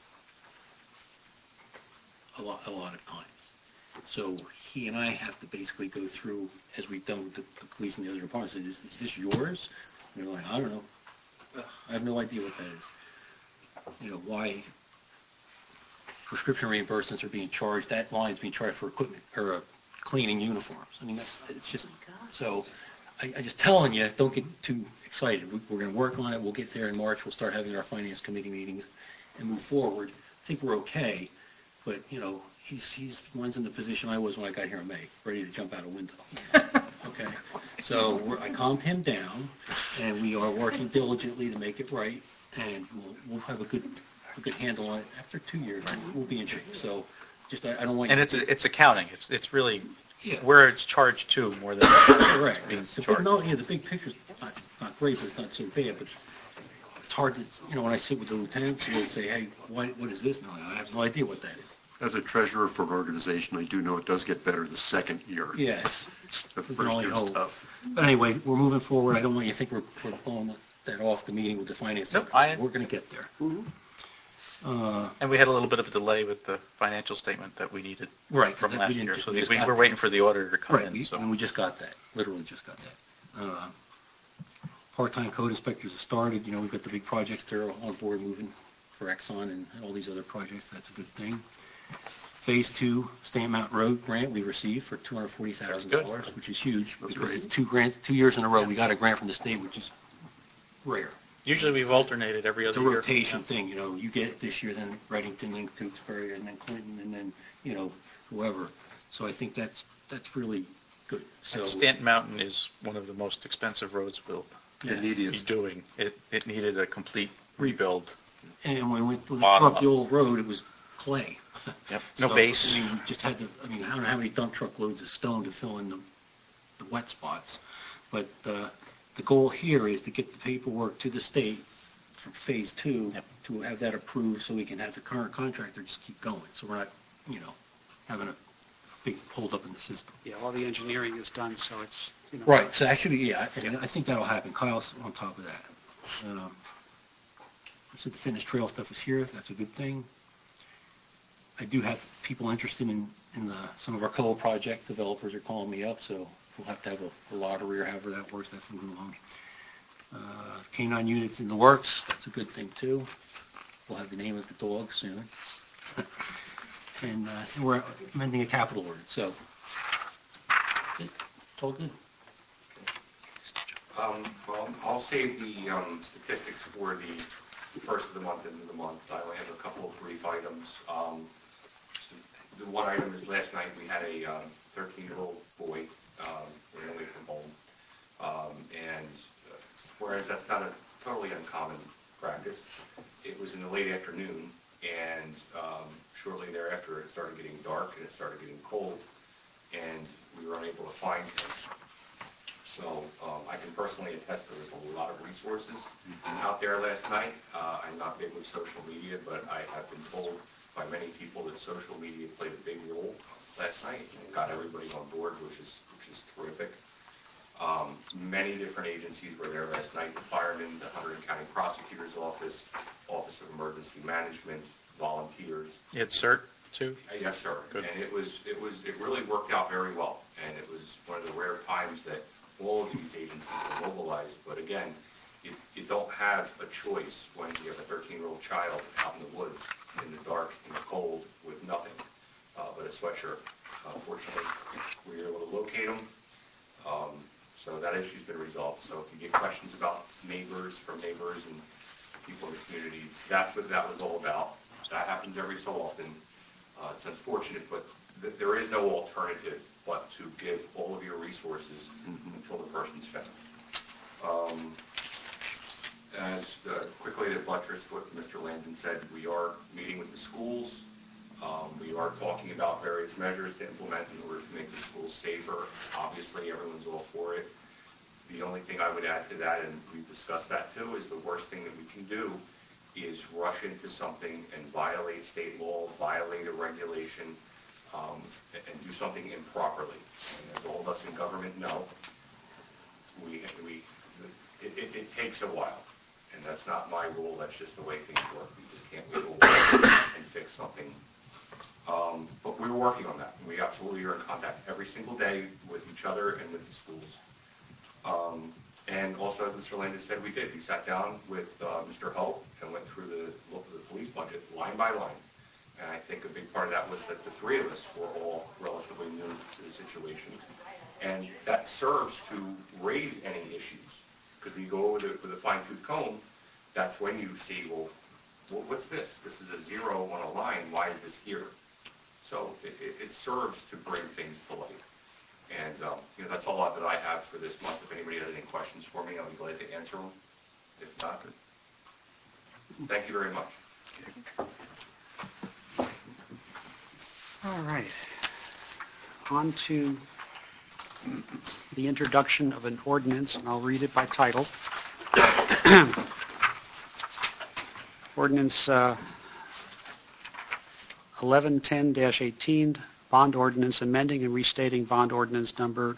a lot of times. So he and I have to basically go through, as we've done with the police and the other departments, and is this yours? And they're like, I don't know. I have no idea what that is. Why prescription reimbursements are being charged, that line's being charged for equipment or cleaning uniforms. I mean, it's just, so I just telling you, don't get too excited. We're going to work on it. We'll get there in March. We'll start having our finance committee meetings and move forward. I think we're okay, but, Len's in the position I was when I got here in May, ready to jump out a window. Okay, so I calmed him down, and we are working diligently to make it right, and we'll have a good handle on it. After 2 years, we'll be in shape. So, just I don't want. And it's accounting. It's really Yeah. where it's charged to more than Correct. it's being The charged. the big picture's not great, but it's not so bad. But it's hard to, when I sit with the lieutenants, they say, "Hey, what is this?" No, I have no idea what that is. As a treasurer for an organization, I do know it does get better the second year. Yes. The We can first only year's hope. tough. But anyway, we're moving forward. I don't want you to think we're blowing that off the meeting with the finance. Nope, secretary. We're going to get there. And we had a little bit of a delay with the financial statement that we needed Right, from that we last didn't year. get- So we just we got were that. waiting for the auditor to come Right, in. So and we just got that. Literally just got that. Part-time code inspectors have started. We've got the big projects there on board moving for Exxon and all these other projects. That's a good thing. Phase 2 Stamp Mountain Road grant we received for $240,000, which is huge because it's 2 years in a row. We got a grant from the state, which is rare. usually we've alternated every It's other a year. rotation thing, you get it this year, then Reddington, then Tewksbury, and then Clinton, and then, whoever. So I think that's really good. So Stanton Mountain is one of the most expensive roads we'll Yeah. be doing. It needed a complete rebuild. And when we went Bottom up the up. old road, it was clay. Yep. No So, base. I mean, we just had to, I don't know how many dump truck loads of stone to fill in the wet spots. But the goal here is to get the paperwork to the state for Phase 2 to have that approved so we can have the current contractor just keep going. So we're not, having a big holdup in the system. Yeah, all the engineering is done, so it's, Right, so actually, I think that'll happen. Kyle's on top of that. So the fitness trail stuff is here, that's a good thing. I do have people interested in some of our co projects. Developers are calling me up, so we'll have to have a lottery or however that works. That's moving along. Canine units in the works, that's a good thing too. We'll have the name of the dog soon. And we're amending a capital ordinance, so it's all good. Well, I'll save the statistics for the first of the month, end of the month. I only have a couple of brief items. the one item is last night we had a 13-year-old boy ran away from home. And whereas that's not a totally uncommon practice, it was in the late afternoon, and shortly thereafter it started getting dark and it started getting cold, and we were unable to find him. So I can personally attest there was a lot of resources out there last night. I'm not big with social media, but I have been told by many people that social media played a big role last night and got everybody on board, which is terrific. Many different agencies were there last night: the firemen, the Hunterdon County Prosecutor's Office, Office of Emergency Management, volunteers. You had CERT too? Yes, sir. Good. And it really worked out very well. And it was one of the rare times that all of these agencies were mobilized. But again, you don't have a choice when you have a 13-year-old child out in the woods in the dark, in the cold, with nothing but a sweatshirt. Fortunately, we were able to locate him. So that issue's been resolved. So if you get questions about neighbors, from neighbors and people in the community, that's what that was all about. That happens every so often. It's unfortunate, but there is no alternative but to give all of your resources until the person's found. As quickly to buttress what Mr. Landon said, we are meeting with the schools. We are talking about various measures to implement in order to make the schools safer. Obviously, everyone's all for it. The only thing I would add to that, and we've discussed that too, is the worst thing that we can do is rush into something and violate state law, violate a regulation, and do something improperly. And as all of us in government know, it takes a while. And that's not my rule, that's just the way things work. We just can't wait a while and fix something. But we're working on that. We absolutely are in contact every single day with each other and with the schools. And also, as Mr. Landon said, we did. We sat down with Mr. Hope and went through the police budget line by line. And I think a big part of that was that the three of us were all relatively new to the situation. And that serves to raise any issues. Because when you go over with a fine-tooth comb, that's when you see, well, what's this? This is a 0 on a line. Why is this here? So it serves to bring things to light. And that's all that I have for this month. If anybody has any questions for me, I'll be glad to answer them. If not, thank you very much. All right. On to the introduction of an ordinance, and I'll read it by title. Ordinance 1110-18, bond ordinance amending and restating bond ordinance number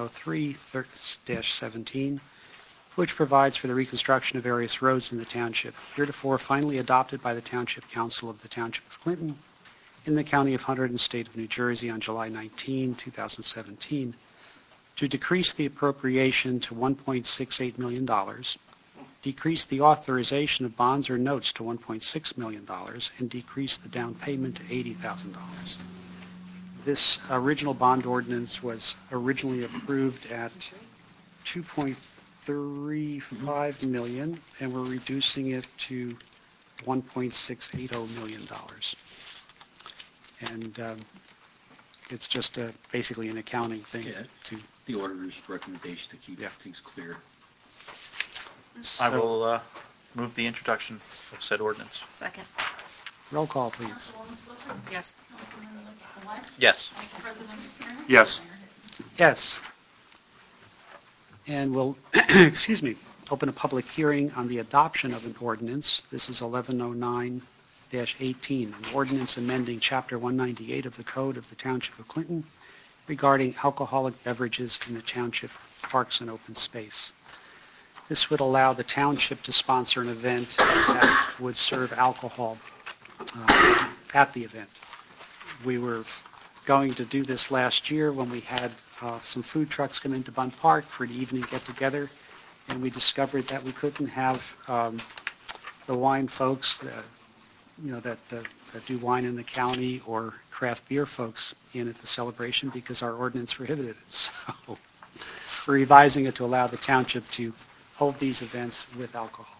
1103-17, which provides for the reconstruction of various roads in the township, heretofore finally adopted by the Township Council of the Township of Clinton in the County of Hunterdon, State of New Jersey on July 19, 2017, to decrease the appropriation to $1.68 million, decrease the authorization of bonds or notes to $1.6 million, and decrease the down payment to $80,000. This original bond ordinance was originally approved at $2.35 million, and we're reducing it to $1.680 million. And it's just basically an accounting thing. Yeah, to the auditor's recommendation to keep things clear. I will move the introduction of said ordinance. Second. Roll call, please. Councilwoman Swift? Yes. Councilman Wright? Yes. Council President Turner? Yes. Yes. And we'll, excuse me, open a public hearing on the adoption of an ordinance. This is 1109-18, an ordinance amending Chapter 198 of the Code of the Township of Clinton regarding alcoholic beverages in the township parks and open space. This would allow the township to sponsor an event that would serve alcohol at the event. We were going to do this last year when we had some food trucks come into Bunn Park for an evening get-together, and we discovered that we couldn't have the wine folks that do wine in the county or craft beer folks in at the celebration because our ordinance prohibited it. So we're revising it to allow the township to hold these events with alcohol.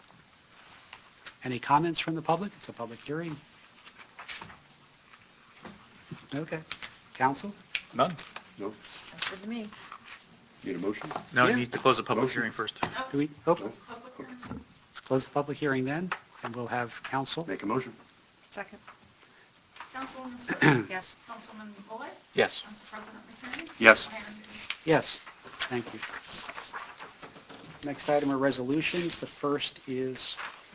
Any comments from the public? It's a public hearing. Okay. Counsel? None. No? That's good to me. Need a motion? No, Yeah. you need to close the public Motion. hearing first. Do we? Oh, let's close the public hearing then, and we'll have counsel. Make a motion. Second. Councilwoman Switzer? Yes. Councilman Malloy? Yes. Council President McCurdy? Yes. Mayor Higgins? Yes, thank you. Next item are resolutions. The first is,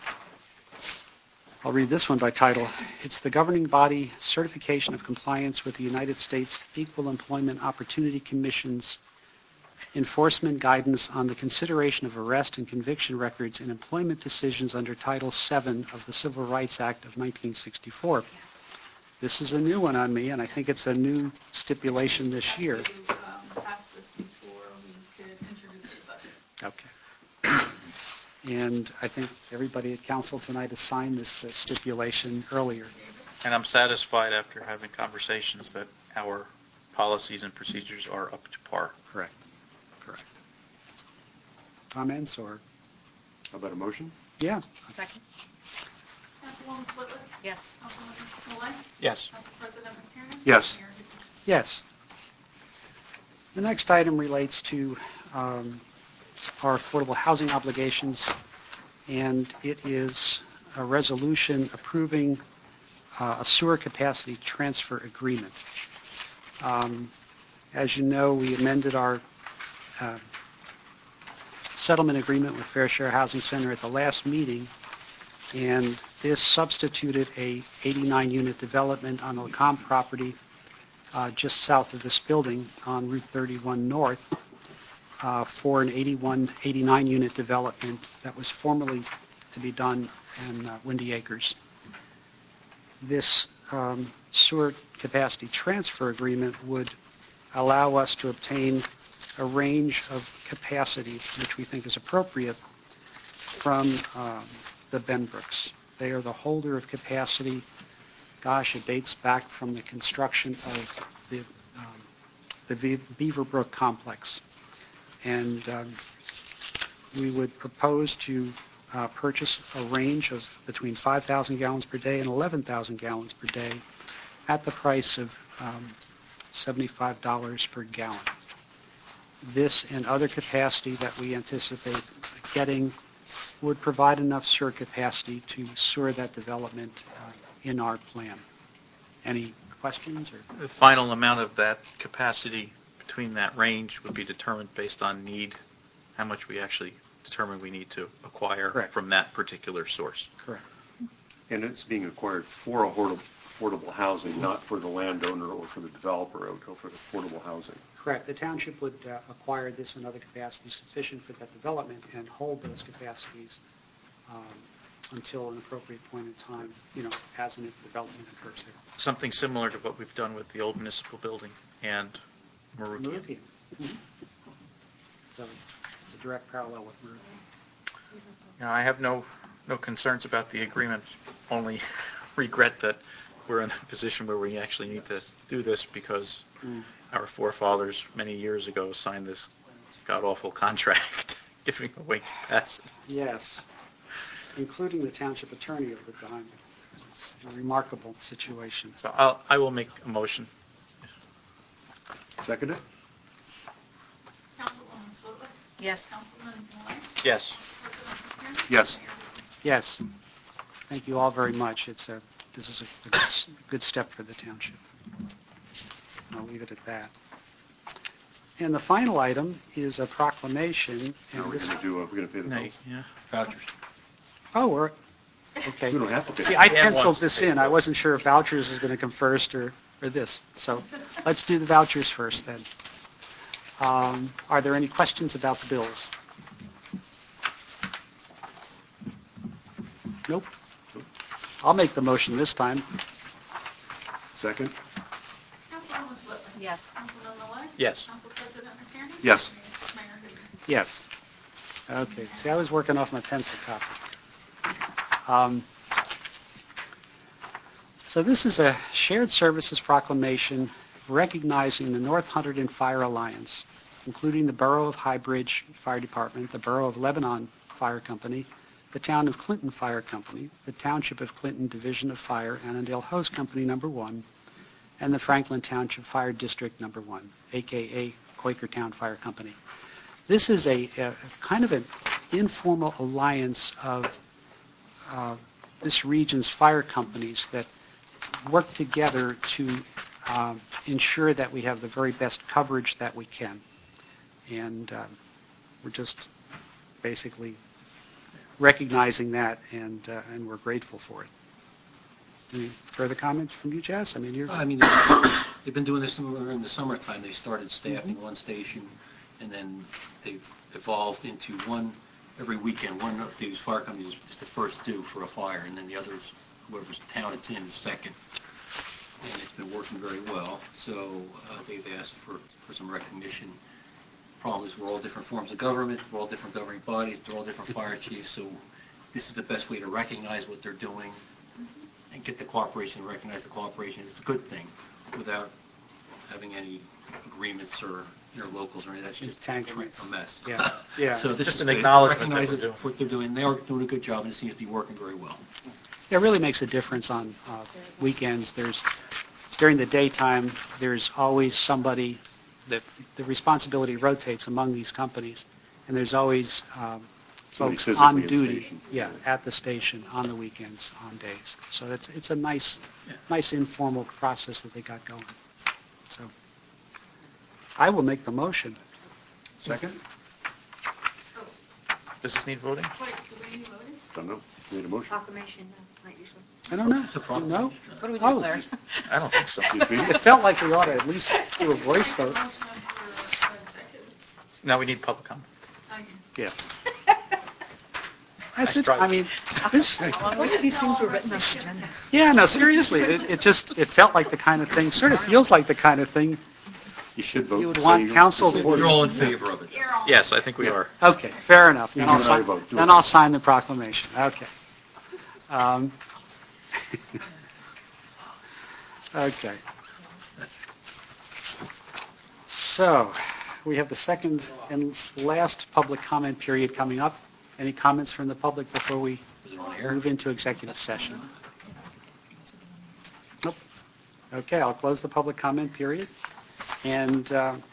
I'll read this one by title. It's the governing body certification of compliance with the United States Equal Employment Opportunity Commission's enforcement guidance on the consideration of arrest and conviction records in employment decisions under Title VII of the Civil Rights Act of 1964. This is a new one on me, and I think it's a new stipulation this year. Pass this before we could introduce the budget. Okay. And I think everybody at council tonight has signed this stipulation earlier. And I'm satisfied after having conversations that our policies and procedures are up to par. Correct. Correct. Comments or? How about a motion? Yeah. Second. Councilwoman Switzer? Yes. Councilman Malloy? Yes. Council President McCurdy? Yes. Mayor Higgins? Yes. The next item relates to our affordable housing obligations, and it is a resolution approving a sewer capacity transfer agreement. As you know, we amended our settlement agreement with Fair Share Housing Center at the last meeting, and this substituted a 89-unit development on the LeComp property just south of this building on Route 31 North for an 89-unit development that was formerly to be done in Windy Acres. This sewer capacity transfer agreement would allow us to obtain a range of capacity, which we think is appropriate, from the Benbrooks. They are the holder of capacity. Gosh, it dates back from the construction of the Beaverbrook complex. And we would propose to purchase a range of between 5,000 gallons per day and 11,000 gallons per day at the price of $75 per gallon. This and other capacity that we anticipate getting would provide enough sewer capacity to sewer that development in our plan. Any questions? Or? The final amount of that capacity between that range would be determined based on need, how much we actually determine we need to acquire Correct. from that particular source. Correct. And it's being acquired for affordable housing, not for the landowner or for the developer. It would go for the affordable housing. Correct. The township would acquire this and other capacity sufficient for that development and hold those capacities until an appropriate point in time, as and if development occurs there. Something similar to what we've done with the old municipal building and Marukian. Mm-hmm. So it's a direct parallel with Marukian. Now, I have no concerns about the agreement, only regret that we're in a position where we actually need to do this because our forefathers many years ago signed this god-awful contract giving away capacity. Yes, including the township attorney of the time. It's a remarkable situation. So I will make a motion. Second it? Councilwoman Switzer? Yes. Councilman Malloy? Yes. Council President McCurdy? Yes. Mayor Higgins? Yes. Thank you all very much. This is a good step for the township. I'll leave it at that. And the final item is a proclamation. Now we're going to pay the bills. Yeah. Vouchers. Oh, we're, okay. We don't have to pay. See, I penciled this in. I wasn't sure if vouchers was going to come first or this. So let's do the vouchers first then. Are there any questions about the bills? Nope. I'll make the motion this time. Second? Councilwoman Switzer? Yes. Councilman Malloy? Yes. Council President McCurdy? Yes. Mayor Higgins? Yes. Okay. See, I was working off my pencil copy. So this is a shared services proclamation recognizing the North Hunterdon Fire Alliance, including the Borough of Highbridge Fire Department, the Borough of Lebanon Fire Company, the Town of Clinton Fire Company, the Township of Clinton Division of Fire, Annandale Hose Company No. 1, and the Franklin Township Fire District Number 1, a.k.a. Quakertown Fire Company. This is a kind of an informal alliance of this region's fire companies that work together to ensure that we have the very best coverage that we can. And we're just basically recognizing that, and we're grateful for it. Any further comments from you, Jess? I mean, they've been doing this in the summertime. They started staffing one station, and then they've evolved into one every weekend. One of these fire companies is the first due for a fire, and then the others, whoever's town it's in, is second. And it's been working very well. So they've asked for some recognition. Problem is, we're all different forms of government. We're all different governing bodies. They're all different fire chiefs. So this is the best way to recognize what they're doing and get the cooperation, recognize the cooperation. It's a good thing without having any agreements or interlocals or anything. That's just a mess. Yeah, yeah. So this Just is an good. acknowledgement that Recognize we're doing. what they're doing. They are doing a good job, and it seems to be working very well. It really makes a difference on weekends. During the daytime, there's always somebody that the responsibility rotates among these companies, and there's always folks physically on in duty, station. at the station on the weekends, on days. So it's a nice informal process that they got going. So I will make the motion. Second? Does this need voting? Don't know. Need a motion? Proclamation, not usually. I don't know. No? What do we do, Oh. Claire? I don't think so. It felt like we ought to at least do a voice vote. Now we need public comment. Yeah. That's it. tried. I mean, this. One of these things were written on the agenda. Yeah, no, seriously. It felt like the kind of thing. Sort of feels like the kind of thing You should vote. you would to want say council to support do. You're all in favor of it. Yes, I think we are. Okay, fair enough. Then You I'll and I sign. vote. Do Then it. I'll sign the proclamation. Okay. Okay. So, we have the second and last public comment period coming up. Any comments from the public before we move into executive session? Nope. Okay, I'll close the public comment period. And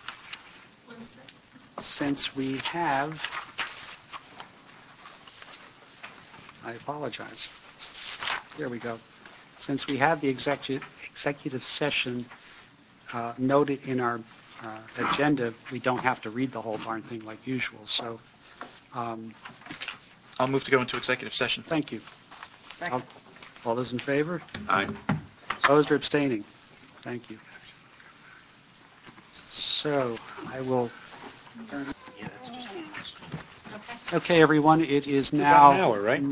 since we have, I apologize. There we go. Since we have the executive session noted in our agenda, we don't have to read the whole darn thing like usual. So, I'll move to go into executive session. thank you. Second. All those in favor? Aye. Opposed or abstaining? Thank you. So, I will... Okay, everyone, it is now an hour, right?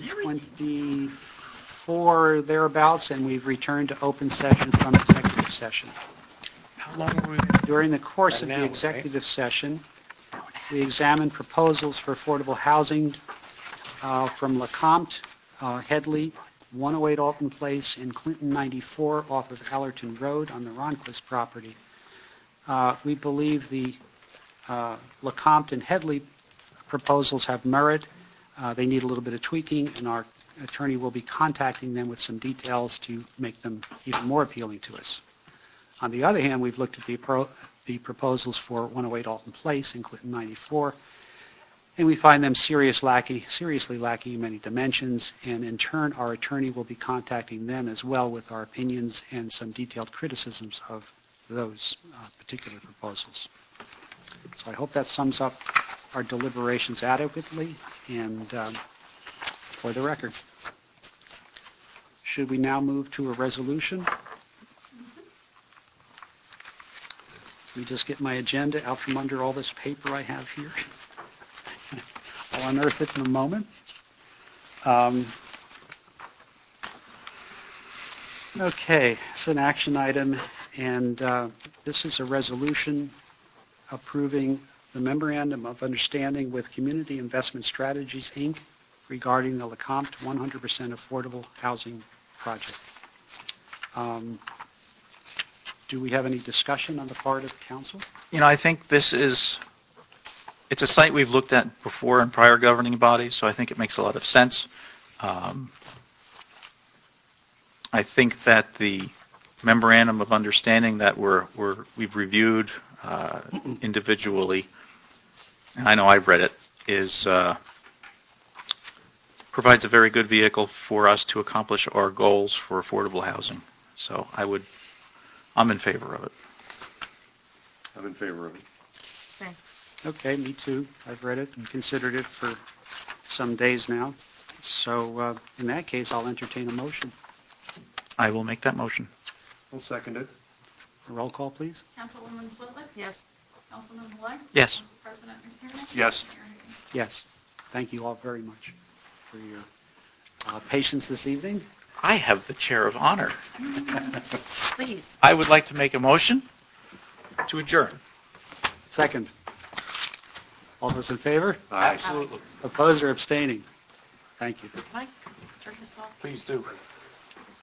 9:24 thereabouts, and we've returned to open session from executive session. How long are we? During the course of About an the hour, executive session, we examined proposals for affordable housing from LeCompte, Headley, 108 Alton Place, and Clinton 94 off of Allerton Road on the Ronquist property. We believe the LeCompte and Headley proposals have merit. They need a little bit of tweaking, and our attorney will be contacting them with some details to make them even more appealing to us. On the other hand, we've looked at the proposals for 108 Alton Place and Clinton 94, and we find them seriously lacking in many dimensions, and in turn, our attorney will be contacting them as well with our opinions and some detailed criticisms of those particular proposals. So I hope that sums up our deliberations adequately and for the record. Should we now move to a resolution? Let me just get my agenda out from under all this paper I have here. I'll unearth it in a moment. Okay, it's an action item, and this is a resolution approving the Memorandum of Understanding with Community Investment Strategies, Inc. regarding the LeCompte 100% Affordable Housing Project. Do we have any discussion on the part of council? I think it's a site we've looked at before in prior governing bodies, so I think it makes a lot of sense. I think that the memorandum of understanding that we've reviewed individually, and I know I've read it, provides a very good vehicle for us to accomplish our goals for affordable housing. So I'm in favor of it. I'm in favor of it. Same. Okay, me too. I've read it and considered it for some days now. So in that case, I'll entertain a motion. I will make that motion. I'll second it. A roll call, please. Councilwoman Switlick? Yes. Councilman Malek? Yes. Council President McDermott? Yes. Mayor Higgins? Yes. Thank you all very much for your patience this evening. I have the chair of honor. Please. I would like to make a motion to adjourn. Second. All those in favor? Absolutely. Opposed or abstaining? Thank you. Mike, jerk this off. Please do.